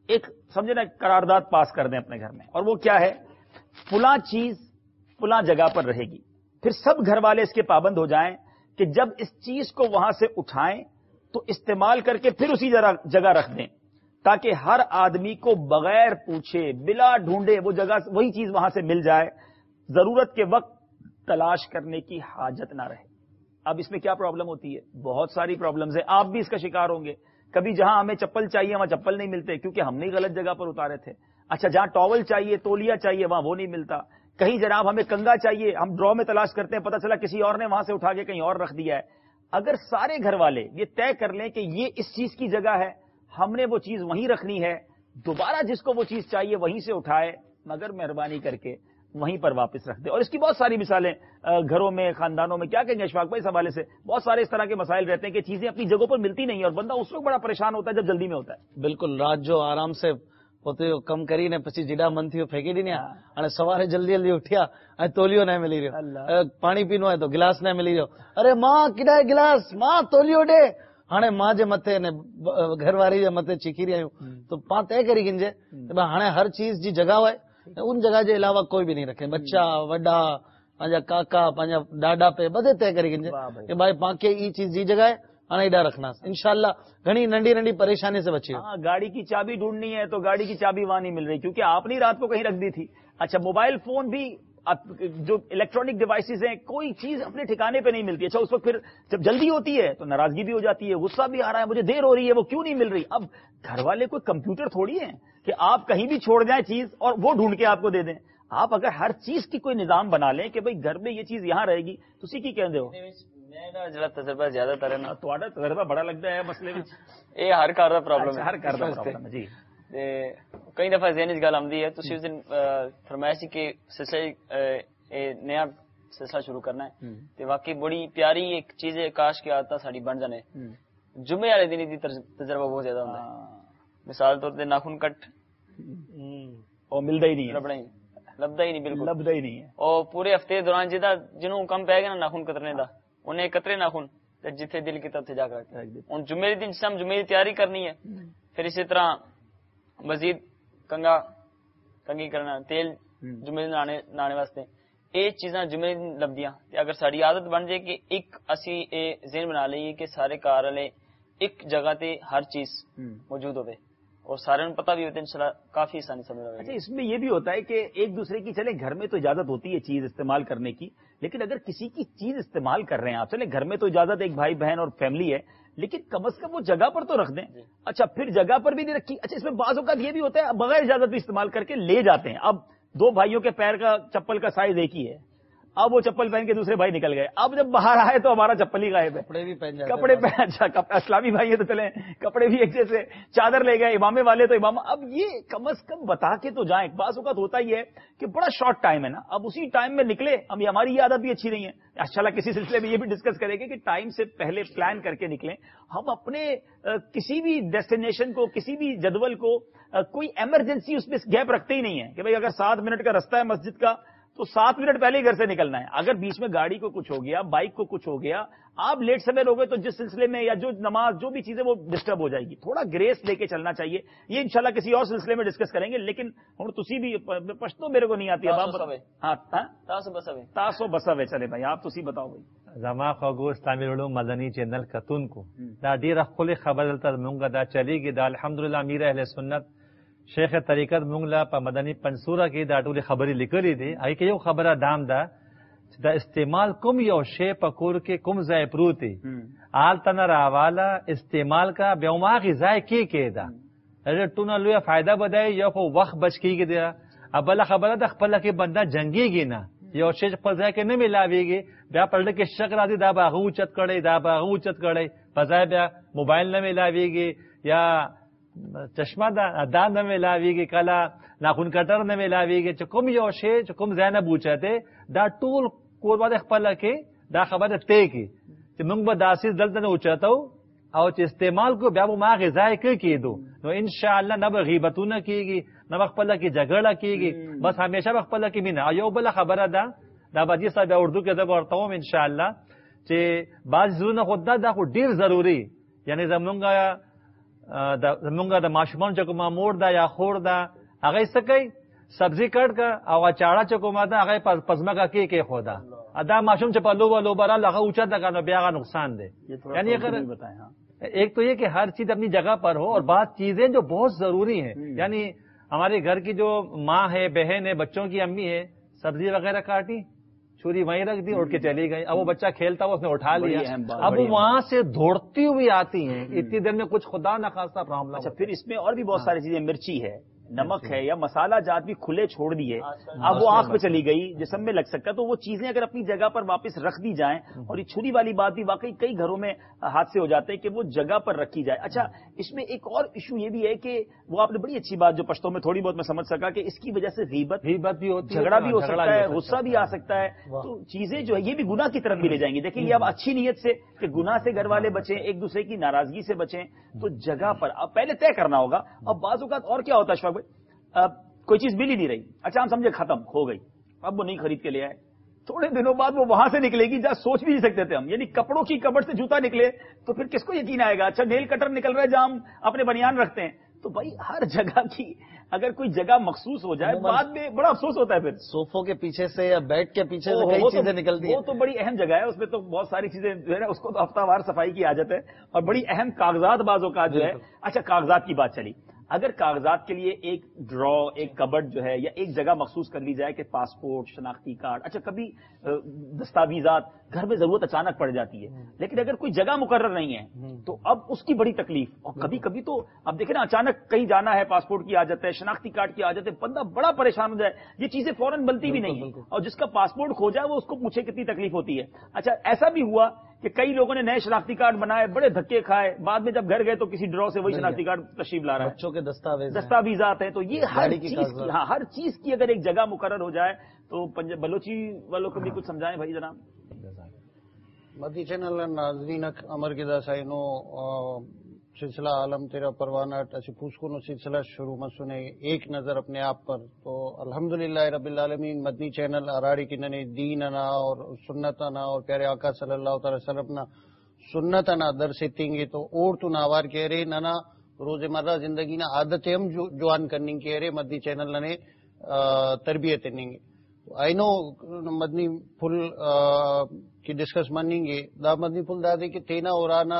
ایک سمجھے نا قرارداد پاس کر دیں اپنے گھر میں، اور وہ کیا ہے، فلاں چیز فلاں جگہ پر رہے گی. پھر سب گھر والے اس کے پابند ہو جائیں کہ جب اس چیز کو وہاں سے اٹھائیں تو استعمال کر کے پھر اسی جگہ رکھ دیں، تاکہ ہر آدمی کو بغیر پوچھے بلا ڈھونڈے وہ جگہ وہی چیز وہاں سے مل جائے، ضرورت کے وقت تلاش کرنے کی حاجت نہ رہے. اب اس میں کیا پرابلم ہوتی ہے؟ بہت ساری پرابلمز ہیں، آپ بھی اس کا شکار ہوں گے. کبھی جہاں ہمیں چپل چاہیے وہاں چپل نہیں ملتے کیونکہ ہم نے غلط جگہ پر اتارے تھے. اچھا جہاں ٹاول چاہیے، تولیا چاہیے، وہاں وہ نہیں ملتا. کہیں جناب ہمیں کنگا چاہیے، ہم ڈرا میں تلاش کرتے ہیں، پتہ چلا کسی اور نے وہاں سے اٹھا کے کہیں اور رکھ دیا ہے. اگر سارے گھر والے یہ طے کر لیں کہ یہ اس چیز کی جگہ ہے، ہم نے وہ چیز وہیں رکھنی ہے، دوبارہ جس کو وہ چیز چاہیے وہیں سے اٹھائے، مگر مہربانی کر کے وہیں پر واپس رکھ دے. اور اس کی بہت ساری مثالیں گھروں میں، خاندانوں میں، کیا کہیں گے اشفاق بھائی اس حوالے سے بہت سارے اس طرح کے مسائل رہتے ہیں کہ چیزیں اپنی جگہوں پر ملتی نہیں ہیں اور بندہ اس وقت بڑا پریشان ہوتا ہے جب جلدی میں ہوتا ہے. બિલકુલ રાત જો આરામ સે પોતે કમ કરીને પછી જીડા મન થયો ફેંકી દીને અને સવારે જલ્દી જલ્દી ઉઠ્યા અને તોલિયો ના મળી રહ્યો, પાણી પીનો હોય તો ગ્લાસ ના મળી રહ્યો, અરે માં કીડા ગ્લાસ, માં તોલિયો દે. હાણે માં જે મથે ને ઘરવાળી જે મથે ચીખી રહ્યું તો પા તય કરી ગઈ છે હાણે હર ચીજ जी जगह હોય उन जगह जे अलावा कोई भी नहीं रखे. बच्चा वड्डा पंहिंजा काका पंहिंजा ॾाॾा पे बधे तय करी गए कि भाई पाके ई चीज जी जगह है हाणे एॾा रखना. इंशाल्लाह घणी नंढी नंढी परेशानी से बची. ہاں گاڑی کی چابی ڈھونڈنی ہے تو گاڑی کی چابی وہاں نہیں مل رہی کیونکہ آپ نے رات کو کہیں رکھ دی تھی. اچھا موبائل فون بھی جو الیکٹرانک ڈیوائسز ہیں کوئی چیز اپنے ٹھکانے پہ نہیں ملتی. اچھا اس وقت پھر جب جلدی ہوتی ہے تو ناراضگی بھی ہو جاتی ہے، غصہ بھی آ رہا ہے، مجھے دیر ہو رہی ہے، وہ کیوں نہیں مل رہی. اب گھر والے کوئی کمپیوٹر تھوڑی ہیں کہ آپ کہیں بھی چھوڑ جائیں چیز اور وہ ڈھونڈ کے آپ کو دے دیں. آپ اگر ہر چیز کی کوئی نظام بنا لیں کہ بھئی گھر میں یہ چیز یہاں رہے گی تو اسی کی کہندے ہو. میرا جڑا تجربہ زیادہ تر ہے نا تہاڈا تجربہ بڑا لگتا ہے مسئلے میں. یہ ہر گھر دا پرابلم ہے، ہر گھر دا پرابلم ہے. جی کئی دفعہ ذہن وچ گل آندی ہے. تسی اس دن فرمایا سی کہ سلسلہ نیا سلسلہ شروع کرنا ہے تے واقعی بڑی پیاری ایک چیز ہے، کاش کی عادت ساڈی بن جانے. جمعے والے دن دی تجربہ بہت زیادہ ہوندا ہے. مثال طور تے ناخن کٹ او ملدا ہی نہیں ہے، لبدا ہی نہیں، بالکل لبدا ہی نہیں ہے. اور پورے ہفتے دوران جنوں کم پی گیا نا ناخن کترنے دا انہیں کترے ناخن تے جتھے دل کیتا اتھے جا کر ہن جمعے دن جس ہم جمعے دی تیاری کرنی ہے، پھر اسی طرح مزید کنگھی کرنا، تیل جمعے نہانے واسطے، یہ چیزاں جمعے دن لبدیاں. اگر ساری عادت بن جائے کہ ایک اسی ذہن بنا لئیے کہ سارے کار والے ایک جگہ تے ہر چیز موجود ہوئے اور سارے کو پتہ بھی ہوتے ہیں، انشاءاللہ کافی آسانی سمجھ رہا ہے. اچھا اس میں یہ بھی ہوتا ہے کہ ایک دوسرے کی چلے گھر میں تو اجازت ہوتی ہے چیز استعمال کرنے کی، لیکن اگر کسی کی چیز استعمال کر رہے ہیں آپ، چلے گھر میں تو اجازت ایک بھائی بہن اور فیملی ہے، لیکن کم از کم وہ جگہ پر تو رکھ دیں. اچھا پھر جگہ پر بھی نہیں رکھی. اچھا اس میں بعض اوقات یہ بھی ہوتا ہے بغیر اجازت بھی استعمال کر کے لے جاتے ہیں. اب دو بھائیوں کے پیر کا چپل کا سائز ایک ہی ہے، اب وہ چپل پہن کے دوسرے بھائی نکل گئے، اب جب باہر آئے تو ہمارا چپل ہی غائب ہے. کپڑے پہن، اچھا اسلامی بھائی ہیں تو چلیں کپڑے بھی ایک جیسے، چادر لے گئے، امامے والے تو امام. اب یہ کم از کم بتا کے تو جائیں. بعض اوقات ہوتا ہی ہے کہ بڑا شارٹ ٹائم ہے نا، اب اسی ٹائم میں نکلے. اب یہ ہماری عادت بھی اچھی نہیں ہے. انشاءاللہ کسی سلسلے میں یہ بھی ڈسکس کریں گے کہ ٹائم سے پہلے پلان کر کے نکلیں. ہم اپنے کسی بھی ڈیسٹینیشن کو، کسی بھی جدول کو کوئی ایمرجنسی اس میں گیپ رکھتے ہی نہیں ہے کہ بھئی اگر 7 منٹ کا رستہ ہے مسجد کا تو 7 منٹ پہلے ہی گھر سے نکلنا ہے. اگر بیچ میں گاڑی کو کچھ ہو گیا، بائک کو کچھ ہو گیا، آپ لیٹ سویر ہو گئے تو جس سلسلے میں یا جو نماز جو بھی چیزیں وہ ڈسٹرب ہو جائے گی. تھوڑا گریس لے کے چلنا چاہیے. یہ انشاءاللہ کسی اور سلسلے میں ڈسکس کریں گے. لیکن ہوں تسی بھی پشتو میرے کو نہیں آتی ہے. ہاں تاسو بسوے چلے بھائی آپ تسی بتاؤ بھائی. زما خوږو اسلامي علوم مدني چینل کتونکو دا ډیره خپل خبر دلته مونږه دا چلیږي. دا الحمدلله امیر اهل سنت شیخ طریقت مونږ لا په مدني پنصوره کې دا ټول خبرې لیکلې دي. هغه کې یو خبره دام ده چې دا استعمال کوم یو شی په کور کې کوم ځای پروت دی آل تنه راواله استعمال کا بیا ماغي ځای کې دا ټونه لوی فائدہ بدای یو خو وخت بچ کیږي دا. ابله خبره د خپل کې بنده جنگيږي نه، یو شی په ځای کې نه ملاويږي بیا پرده کې شک راځي دا باغ اوچت کړي دا باغ اوچت کړي په ځای بیا موبایل نه ملاويږي یا چشمه دا نه ملاويږي کله ناخن کټر نه ملاويږي چې کوم یو شی چې کوم ځای نه بوچته دا ټول کور باندې خپل کې دا خبره ته کې چې موږ به داسې دلته نه اوچتو او چې استعمال کو بیا ما غذای کې کېدو نو ان شاء الله نه به غیبتونه کیږي نه خپل کې جګړه کیږي، بس همیشه خپل کې مینه. یو بل خبره ده دا باجی صاحب اردو کې دا ورته وم ان شاء الله چې بعض زونه خود دا خو ډیر ضروری، یعنی زمونږ زمونږ د ماشومان چې کومه مور ده یا خور ده هغه څه کوي سبزی کټ کا او چاړه چې کومه ده هغه پزماګه کې خودا ادا ماشوم چې په لوبه را هغه اوچا ده نو بیا هغه نقصان ده. یعنی اگر ایک تو یہ کہ ہر چیز اپنی جگہ پر ہو اور بعض چیزیں جو بہت ضروری ہیں، یعنی ہمارے گھر کی جو ماں ہے، بہن ہے، بچوں کی امی ہے، سبزی وغیرہ کاٹی چھری وہیں رکھ دی اٹھ کے چلی گئی، اب وہ بچہ کھیلتا ہوا اس نے اٹھا لیا، اب وہ وہاں سے دوڑتی ہوئی آتی ہیں، اتنی دیر میں کچھ خدا نخواستہ پرابلم. اچھا پھر اس میں اور بھی بہت ساری چیزیں، مرچی ہے، نمک ہے یا مسالہ جات بھی کھلے چھوڑ دیے، اب وہ آنکھ پہ چلی گئی، جسم میں لگ سکتا ہے، تو وہ چیزیں اگر اپنی جگہ پر واپس رکھ دی جائیں، اور یہ چھری والی بات بھی واقعی کئی گھروں میں حادثے ہو جاتے ہیں کہ وہ جگہ پر رکھی جائے. اچھا اس میں ایک اور ایشو یہ بھی ہے کہ وہ آپ نے بڑی اچھی بات جو پشتوں میں تھوڑی بہت میں سمجھ سکا کہ اس کی وجہ سے غیبت بھی ہوتی ہے، جھگڑا بھی ہو سکتا ہے، غصہ بھی آ سکتا ہے، تو چیزیں جو ہے یہ بھی گناہ کی طرف بھی لے جائیں گی. دیکھیں یہ اب اچھی نیت سے کہ گناہ سے گھر والے بچیں، ایک دوسرے کی ناراضگی سے بچیں، تو جگہ پر اب پہلے طے کرنا ہوگا. اب بعض اوقات اور کیا ہوتا ہے اشفاق بھائی، کوئی چیز مل ہی نہیں رہی، اچھا ہم سمجھے ختم ہو گئی، اب وہ نہیں خرید کے لے آئے، تھوڑے دنوں بعد وہ وہاں سے نکلے گی جہاں سوچ بھی نہیں سکتے تھے ہم، یعنی کپڑوں کی کبٹ سے جوتا نکلے تو پھر کس کو یقین آئے گا. اچھا نیل کٹر نکل رہا ہے جہاں ہم اپنے بنیان رکھتے ہیں، تو بھائی ہر جگہ کی اگر کوئی جگہ مخصوص ہو جائے بعد میں بڑا افسوس ہوتا ہے. پھر صوفوں کے پیچھے سے یا بیڈ کے پیچھے سے کئی چیزیں نکلتی ہیں، وہ تو بڑی اہم جگہ ہے، اس میں تو بہت ساری چیزیں جو ہے نا اس کو تو ہفتہ وار صفائی کی عادت ہے، اور بڑی اہم کاغذات بعض اوقات جو ہے. اچھا کاغذات کی بات چلی، اگر کاغذات کے لیے ایک ڈرا، ایک کبڈ جو ہے یا ایک جگہ مخصوص کر لی جائے کہ پاسپورٹ، شناختی کارڈ، اچھا کبھی دستاویزات گھر میں ضرورت اچانک پڑ جاتی ہے، لیکن اگر کوئی جگہ مقرر نہیں ہے تو اب اس کی بڑی تکلیف. اور کبھی کبھی تو اب دیکھیں نا اچانک کہیں جانا ہے، پاسپورٹ کی عادت ہے، شناختی کارڈ کی عادت ہے، بندہ بڑا پریشان ہو جائے، یہ چیزیں فوراً بنتی بھی نہیں ہیں، اور جس کا پاسپورٹ کھو جائے وہ اس کو پوچھے کتنی تکلیف ہوتی ہے. اچھا ایسا بھی ہوا کہ کئی لوگوں نے نئے شناختی کارڈ بنائے، بڑے دھکے کھائے، بعد میں جب گھر گئے تو کسی ڈرا سے وہی شناختی کارڈ تشریف لا رہا ہے، بچوں کے دستاویزات ہیں. تو یہ ہر چیز کی اگر ایک جگہ مقرر ہو جائے تو بلوچی والوں کو بھی کچھ سمجھائیں بھائی جناب. مدی چینل ناظرین امر گدا سائنو سلسلہ عالم تیرا پروانہ اسی پوسکو نو سلسلہ شروع میں سنے ایک نظر اپنے آپ پر. تو الحمدللہ رب العالمین مدنی چینل اراڑی کی ننے دین انا اور سنت انا اور پیارے آقا صلی اللہ تعالی وسلم نا سنت انا در سیتیں گے تو اور تو ناوار کہہ رہے ننا روزمرہ زندگی نا عادتیں ہم جوان کرنے کہہ رہے مدنی چینل نے تربیت کریں گے. آئی نو مدنی پھل کی ڈسکس مانیں گے دا مدنی پھل دادے کہ تینا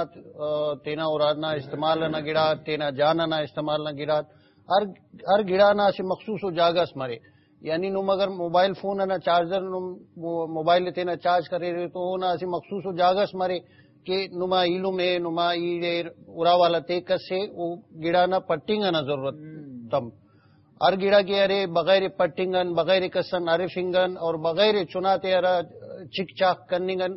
اورانا استعمال نہ گڑا، تینا جانا نہ استعمال نہ گڑا، ہر گڑا نہ اسے مخصوص ہو جاگا اس مرے. یعنی نم اگر موبائل فون نہ چارجر موبائل تینا چارج کرے رہے تو نہ اسے مخصوص ہو جاگا اس مرے کہ نما ایلو میں نما ای ارا والا تے کس سے وہ گڑا نہ پٹنگ نہ ضرورت تم ہر گڑا کے ارے بغیر پٹنگن، بغیر کسن ارے فنگن اور بغیر چناتے ارا چک چاک کرنگن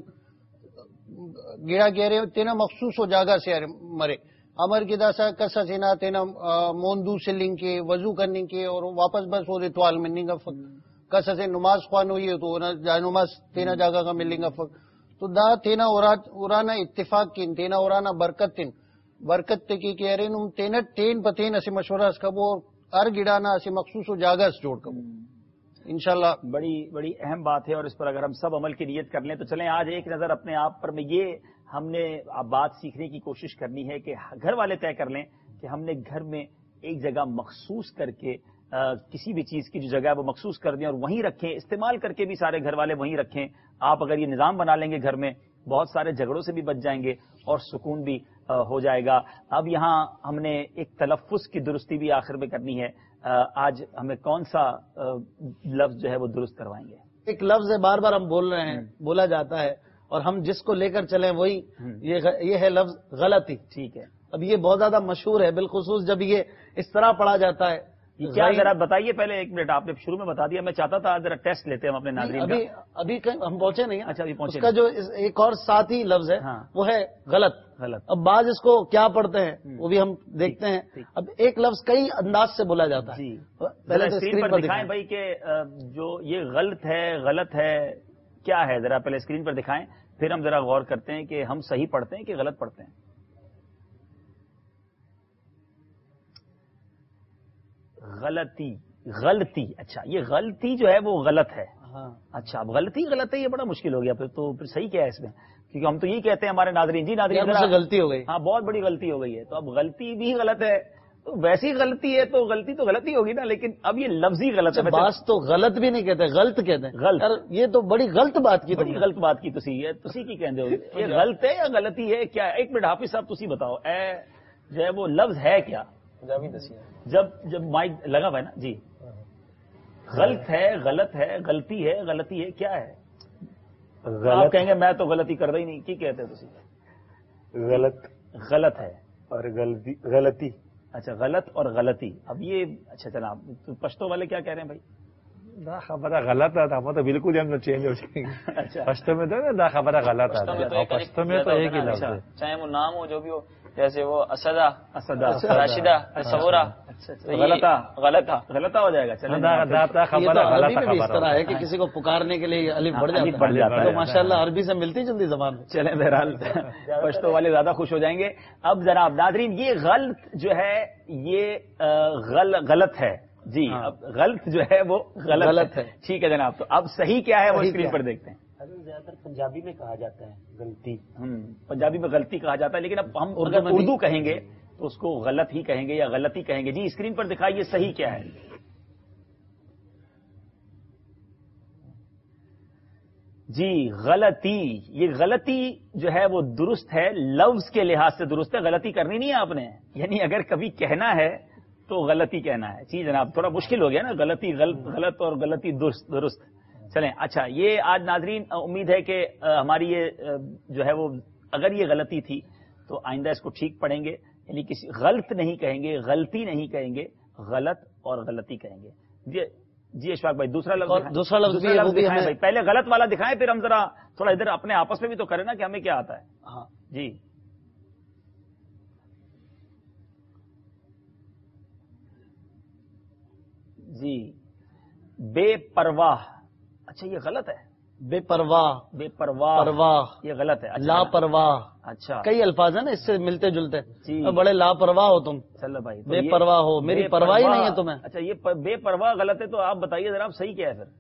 گڑا کے ارے تینا مخصوص ہو جاگا سے ارے مرے. امر کی داسا کسا سینا تینا موندو سے لنگ کے وضو کرنے کے اور واپس بس وہ ریتوال ملنے گا فق کسا سے نماز خوان ہوئی تو نماز تینا جاگا کا ملیں گا فق. تو دا تینا اورانا اتفاق کن تینا اورانا برکت تن برکت تے کی کہ ارے نم تینا تین پتین اسے مشورہ اس کا وہ ہر گڑانا اسے مخصوص ہو جاگا اس جوڑ کر انشاءاللہ. بڑی اہم بات ہے، اور اس پر اگر ہم سب عمل کی نیت کر لیں تو چلیں آج ایک نظر اپنے آپ پر میں یہ ہم نے بات سیکھنے کی کوشش کرنی ہے کہ گھر والے طے کر لیں کہ ہم نے گھر میں ایک جگہ مخصوص کر کے کسی بھی چیز کی جو جگہ ہے وہ مخصوص کر دیں اور وہیں رکھیں، استعمال کر کے بھی سارے گھر والے وہیں رکھیں. آپ اگر یہ نظام بنا لیں گے گھر میں بہت سارے جھگڑوں سے بھی بچ جائیں گے اور سکون بھی ہو جائے گا. اب یہاں ہم نے ایک تلفظ کی درستی بھی آخر میں کرنی ہے. آج ہمیں کون سا لفظ جو ہے وہ درست کروائیں گے؟ ایک لفظ ہے بار بار ہم بول رہے ہیں، بولا جاتا ہے اور ہم جس کو لے کر چلیں وہی یہ ہے لفظ غلطی. ٹھیک ہے، اب یہ بہت زیادہ مشہور ہے، بالخصوص جب یہ اس طرح پڑھا جاتا ہے. کیا ذرا بتائیے پہلے، ایک منٹ آپ نے شروع میں بتا دیا، میں چاہتا تھا ذرا ٹیسٹ لیتے ہیں ہم اپنے ناظرین کا. ابھی ہم پہنچے نہیں. اچھا ابھی پہنچے. اس کا جو ایک اور ساتھی لفظ ہے وہ ہے غلط. اب بعض اس کو کیا پڑھتے ہیں وہ بھی ہم دیکھتے ہیں. اب ایک لفظ کئی انداز سے بولا جاتا ہے. پہلے اسکرین پر دکھائیں بھائی کہ جو یہ غلط ہے کیا ہے، ذرا پہلے اسکرین پر دکھائیں، پھر ہم ذرا غور کرتے ہیں کہ ہم صحیح پڑھتے ہیں کہ غلط پڑھتے ہیں. غلطی، اچھا یہ غلطی جو ہے وہ غلط ہے، اچھا اب غلطی غلط ہے، یہ بڑا مشکل ہو گیا پھر تو، پھر صحیح کیا ہے اس میں؟ کیونکہ ہم تو یہی کہتے ہیں ہمارے ناظرین، جی ناظرین مجھ سے غلطی ہو گئی. ہاں بہت بڑی غلطی ہو گئی ہے، تو اب غلطی بھی غلط ہے، تو ویسی غلطی ہے تو غلطی تو غلطی ہوگی نا، لیکن اب یہ لفظی غلط ہے. باس تو غلط بھی نہیں کہتے، غلط کہتے ہیں. غلط، یہ تو بڑی غلط بات کی، بڑی غلط بات کی تسی کی کہندے ہو، یہ غلط ہے یا غلطی ہے کیا ہے؟ ایک منٹ حافظ صاحب تسی بتاؤ، جو ہے وہ لفظ ہے کیا؟ جب مائک لگا ہوا ہے نا جی، غلط ہے، غلط ہے، غلطی ہے، غلطی ہے، کیا ہے؟ آپ کہیں گے میں تو غلطی کرتا ہی نہیں، کی کہتے تسی؟ غلط ہے اور غلطی. اچھا غلط اور غلطی. اب یہ اچھا جناب پشتو والے کیا کہہ رہے ہیں بھائی؟ دا خبر غلط ہے ہم تو بالکل ہم چینج ہو جائیں گے. اچھا پشتو میں تو دا خبر غلط ہے، پشتو میں تو ایک ہی لفظ ہے، چاہے وہ نام ہو جو بھی ہو، جیسے وہ اسدا، راشدہ، تصورہ، غلطہ ہو جائے گا. چلیں عربی میں بھی اس طرح ہے کہ کسی کو پکارنے کے لیے الف بڑھ جاتا ہے، تو ماشاءاللہ عربی سے ملتی جلدی زبان میں. چلیں بہرحال پشتو والے زیادہ خوش ہو جائیں گے. اب جناب ناظرین یہ غلط جو ہے یہ غلط ہے جی، اب غلط جو ہے وہ غلط ہے. ٹھیک ہے جناب، تو اب صحیح کیا ہے وہ اسکرین پر دیکھتے ہیں. زیادہ تر پنجابی میں کہا جاتا ہے غلطی، پنجابی میں غلطی کہا جاتا ہے، لیکن اب ہم اردو کہیں گے تو اس کو غلط ہی کہیں گے یا غلطی کہیں گے. جی اسکرین پر دکھائیے صحیح کیا ہے. جی غلطی، یہ غلطی جو ہے وہ درست ہے، لفظ کے لحاظ سے درست ہے، غلطی کرنی نہیں ہے آپ نے، یعنی اگر کبھی کہنا ہے تو غلطی کہنا ہے. جی جناب تھوڑا مشکل ہو گیا نا، غلطی غلط اور غلطی درست. چلیں اچھا، یہ آج ناظرین امید ہے کہ ہماری یہ جو ہے وہ اگر یہ غلطی تھی تو آئندہ اس کو ٹھیک پڑھیں گے، یعنی کسی غلط نہیں کہیں گے، غلطی نہیں کہیں گے، غلط اور غلطی کہیں گے. جی اشفاق بھائی دوسرا لفظ دکھائیں بھائی، پہلے غلط والا دکھائیں پھر ہم ذرا تھوڑا ادھر اپنے آپس میں بھی تو کریں نا کہ ہمیں کیا آتا ہے. ہاں جی جی بے پرواہ. اچھا یہ غلط ہے، بے پرواہ یہ غلط ہے. لاپرواہ. اچھا کئی الفاظ ہیں نا اس سے ملتے جلتے. بڑے لاپرواہ ہو تم. چلو بھائی بے پرواہ ہو، میری پرواہ ہی نہیں ہے تمہیں. اچھا یہ بے پرواہ غلط ہے، تو آپ بتائیے ذرا صحیح کیا ہے پھر؟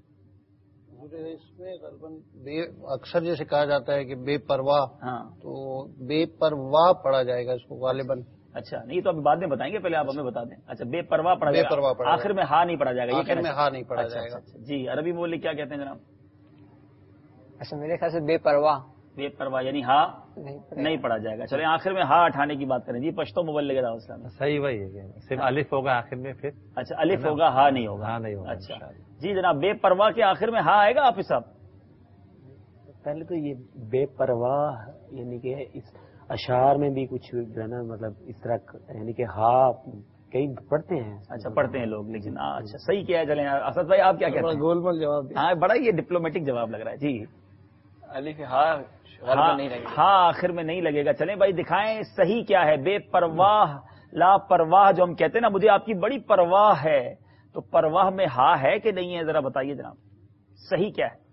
اس میں اکثر جیسے کہا جاتا ہے کہ بے پرواہ، تو بے پرواہ پڑھا جائے گا اس کو غالباً. اچھا نہیں تو ابھی بعد میں بتائیں گے، پہلے آپ ہمیں بتا دیں. اچھا بے پرواہ پڑھا جائے گا، آخر میں ہاں نہیں پڑھا جائے گا. آخر میں ہاں نہیں پڑھا جائے گا. جی عربی بولے کیا کہتے ہیں جناب؟ اچھا میرے خیال سے بے پرواہ یعنی ہاں نہیں پڑھا جائے گا. چلیں آخر میں ہاں اٹھانے کی بات کریں. جی پشتو مبلغ دعوت اسلامی صحیح وہی ہے، صرف الف ہوگا آخر میں پھر. اچھا الف ہوگا ہاں نہیں ہوگا. ہاں نہیں ہوگا. اچھا جی جناب بے پرواہ کے آخر میں ہاں آئے گا حافظ صاحب؟ پہلے تو یہ بے پرواہ یعنی کہ اس اشعار میں بھی کچھ جو ہے نا مطلب اس طرح یعنی کہ ہاں کئی پڑھتے ہیں. اچھا پڑھتے ہیں لوگ، لیکن اچھا صحیح کیا ہے. چلیں اسد بھائی آپ کیا کہتے ہیں؟ گول مول جواب. ہاں بڑا یہ ڈپلومیٹک جواب لگ رہا ہے. جی الف ہاں آخر میں نہیں لگے گا. چلیں بھائی دکھائیں صحیح کیا ہے. بے پرواہ لاپرواہ جو ہم کہتے ہیں نا، مجھے آپ کی بڑی پرواہ ہے، تو پرواہ میں ہاں ہے کہ نہیں ہے ذرا بتائیے جناب، صحیح کیا ہے؟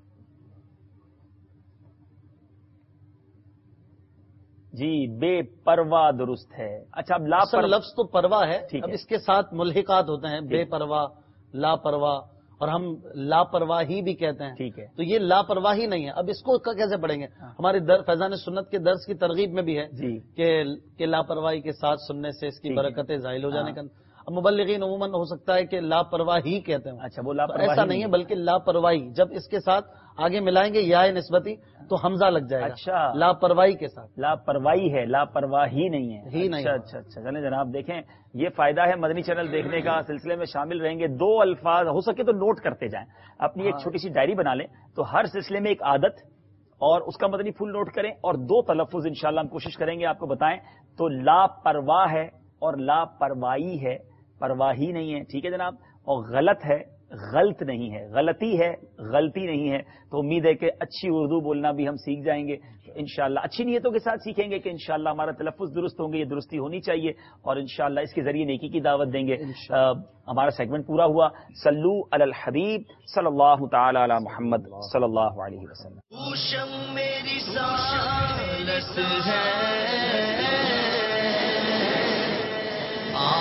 جی بے پرواہ درست ہے. اچھا اب لفظ تو پرواہ ہے، اب اس کے ساتھ ملحقات ہوتے ہیں، بے پرواہ، لاپرواہ، اور ہم لاپرواہی بھی کہتے ہیں. ٹھیک ہے، تو یہ لاپرواہی نہیں ہے. اب اس کو کیسے پڑھیں گے؟ ہمارے فیضان سنت کے درس کی ترغیب میں بھی ہے کہ لاپرواہی کے ساتھ سننے سے اس کی برکتیں ظاہر ہو جانے کا. اب مبلغین عموماً ہو سکتا ہے کہ لاپرواہی کہتے ہیں. اچھا وہ ایسا نہیں ہے، بلکہ لاپرواہی جب اس کے ساتھ آگے ملائیں گے یا نسبتی تو حمزہ لگ جائے گا. اچھا لاپرواہی کے ساتھ لاپرواہی ہے، لاپرواہی نہیں ہے. ہی نہیں. اچھا چلیں جناب دیکھیں یہ فائدہ ہے مدنی چینل دیکھنے کا. سلسلے میں شامل رہیں گے. 2 الفاظ ہو سکے تو نوٹ کرتے جائیں، اپنی ایک چھوٹی سی ڈائری بنا لیں، تو ہر سلسلے میں ایک عادت اور اس کا مدنی پھول نوٹ کریں، اور 2 تلفظ انشاءاللہ ہم کوشش کریں گے آپ کو بتائیں. تو لاپرواہ ہے اور لاپرواہی ہے، پرواہی نہیں ہے. ٹھیک ہے جناب. اور غلط ہے، غلط نہیں ہے. غلطی ہے، غلطی نہیں ہے. تو امید ہے کہ اچھی اردو بولنا بھی ہم سیکھ جائیں گے انشاءاللہ. اچھی نیتوں کے ساتھ سیکھیں گے کہ انشاءاللہ ہمارا تلفظ درست ہوں گے، یہ درستی ہونی چاہیے، اور انشاءاللہ اس کے ذریعے نیکی کی دعوت دیں گے. ہمارا سیگمنٹ پورا ہوا. صلو علی الحبیب صلی اللہ تعالی علی محمد صلی اللہ علیہ وسلم.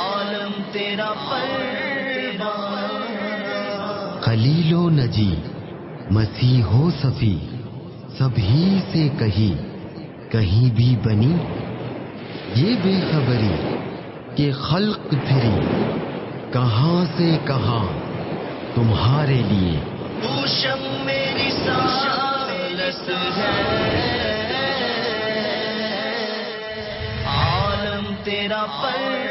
خلیل و نجی مسیح ہو صفی سبھی سے کہی کہیں بھی بنی یہ بے خبری کہ خلق پھری کہاں سے کہاں تمہارے لیے تو شم میری رسالت ہے عالم تیرا پر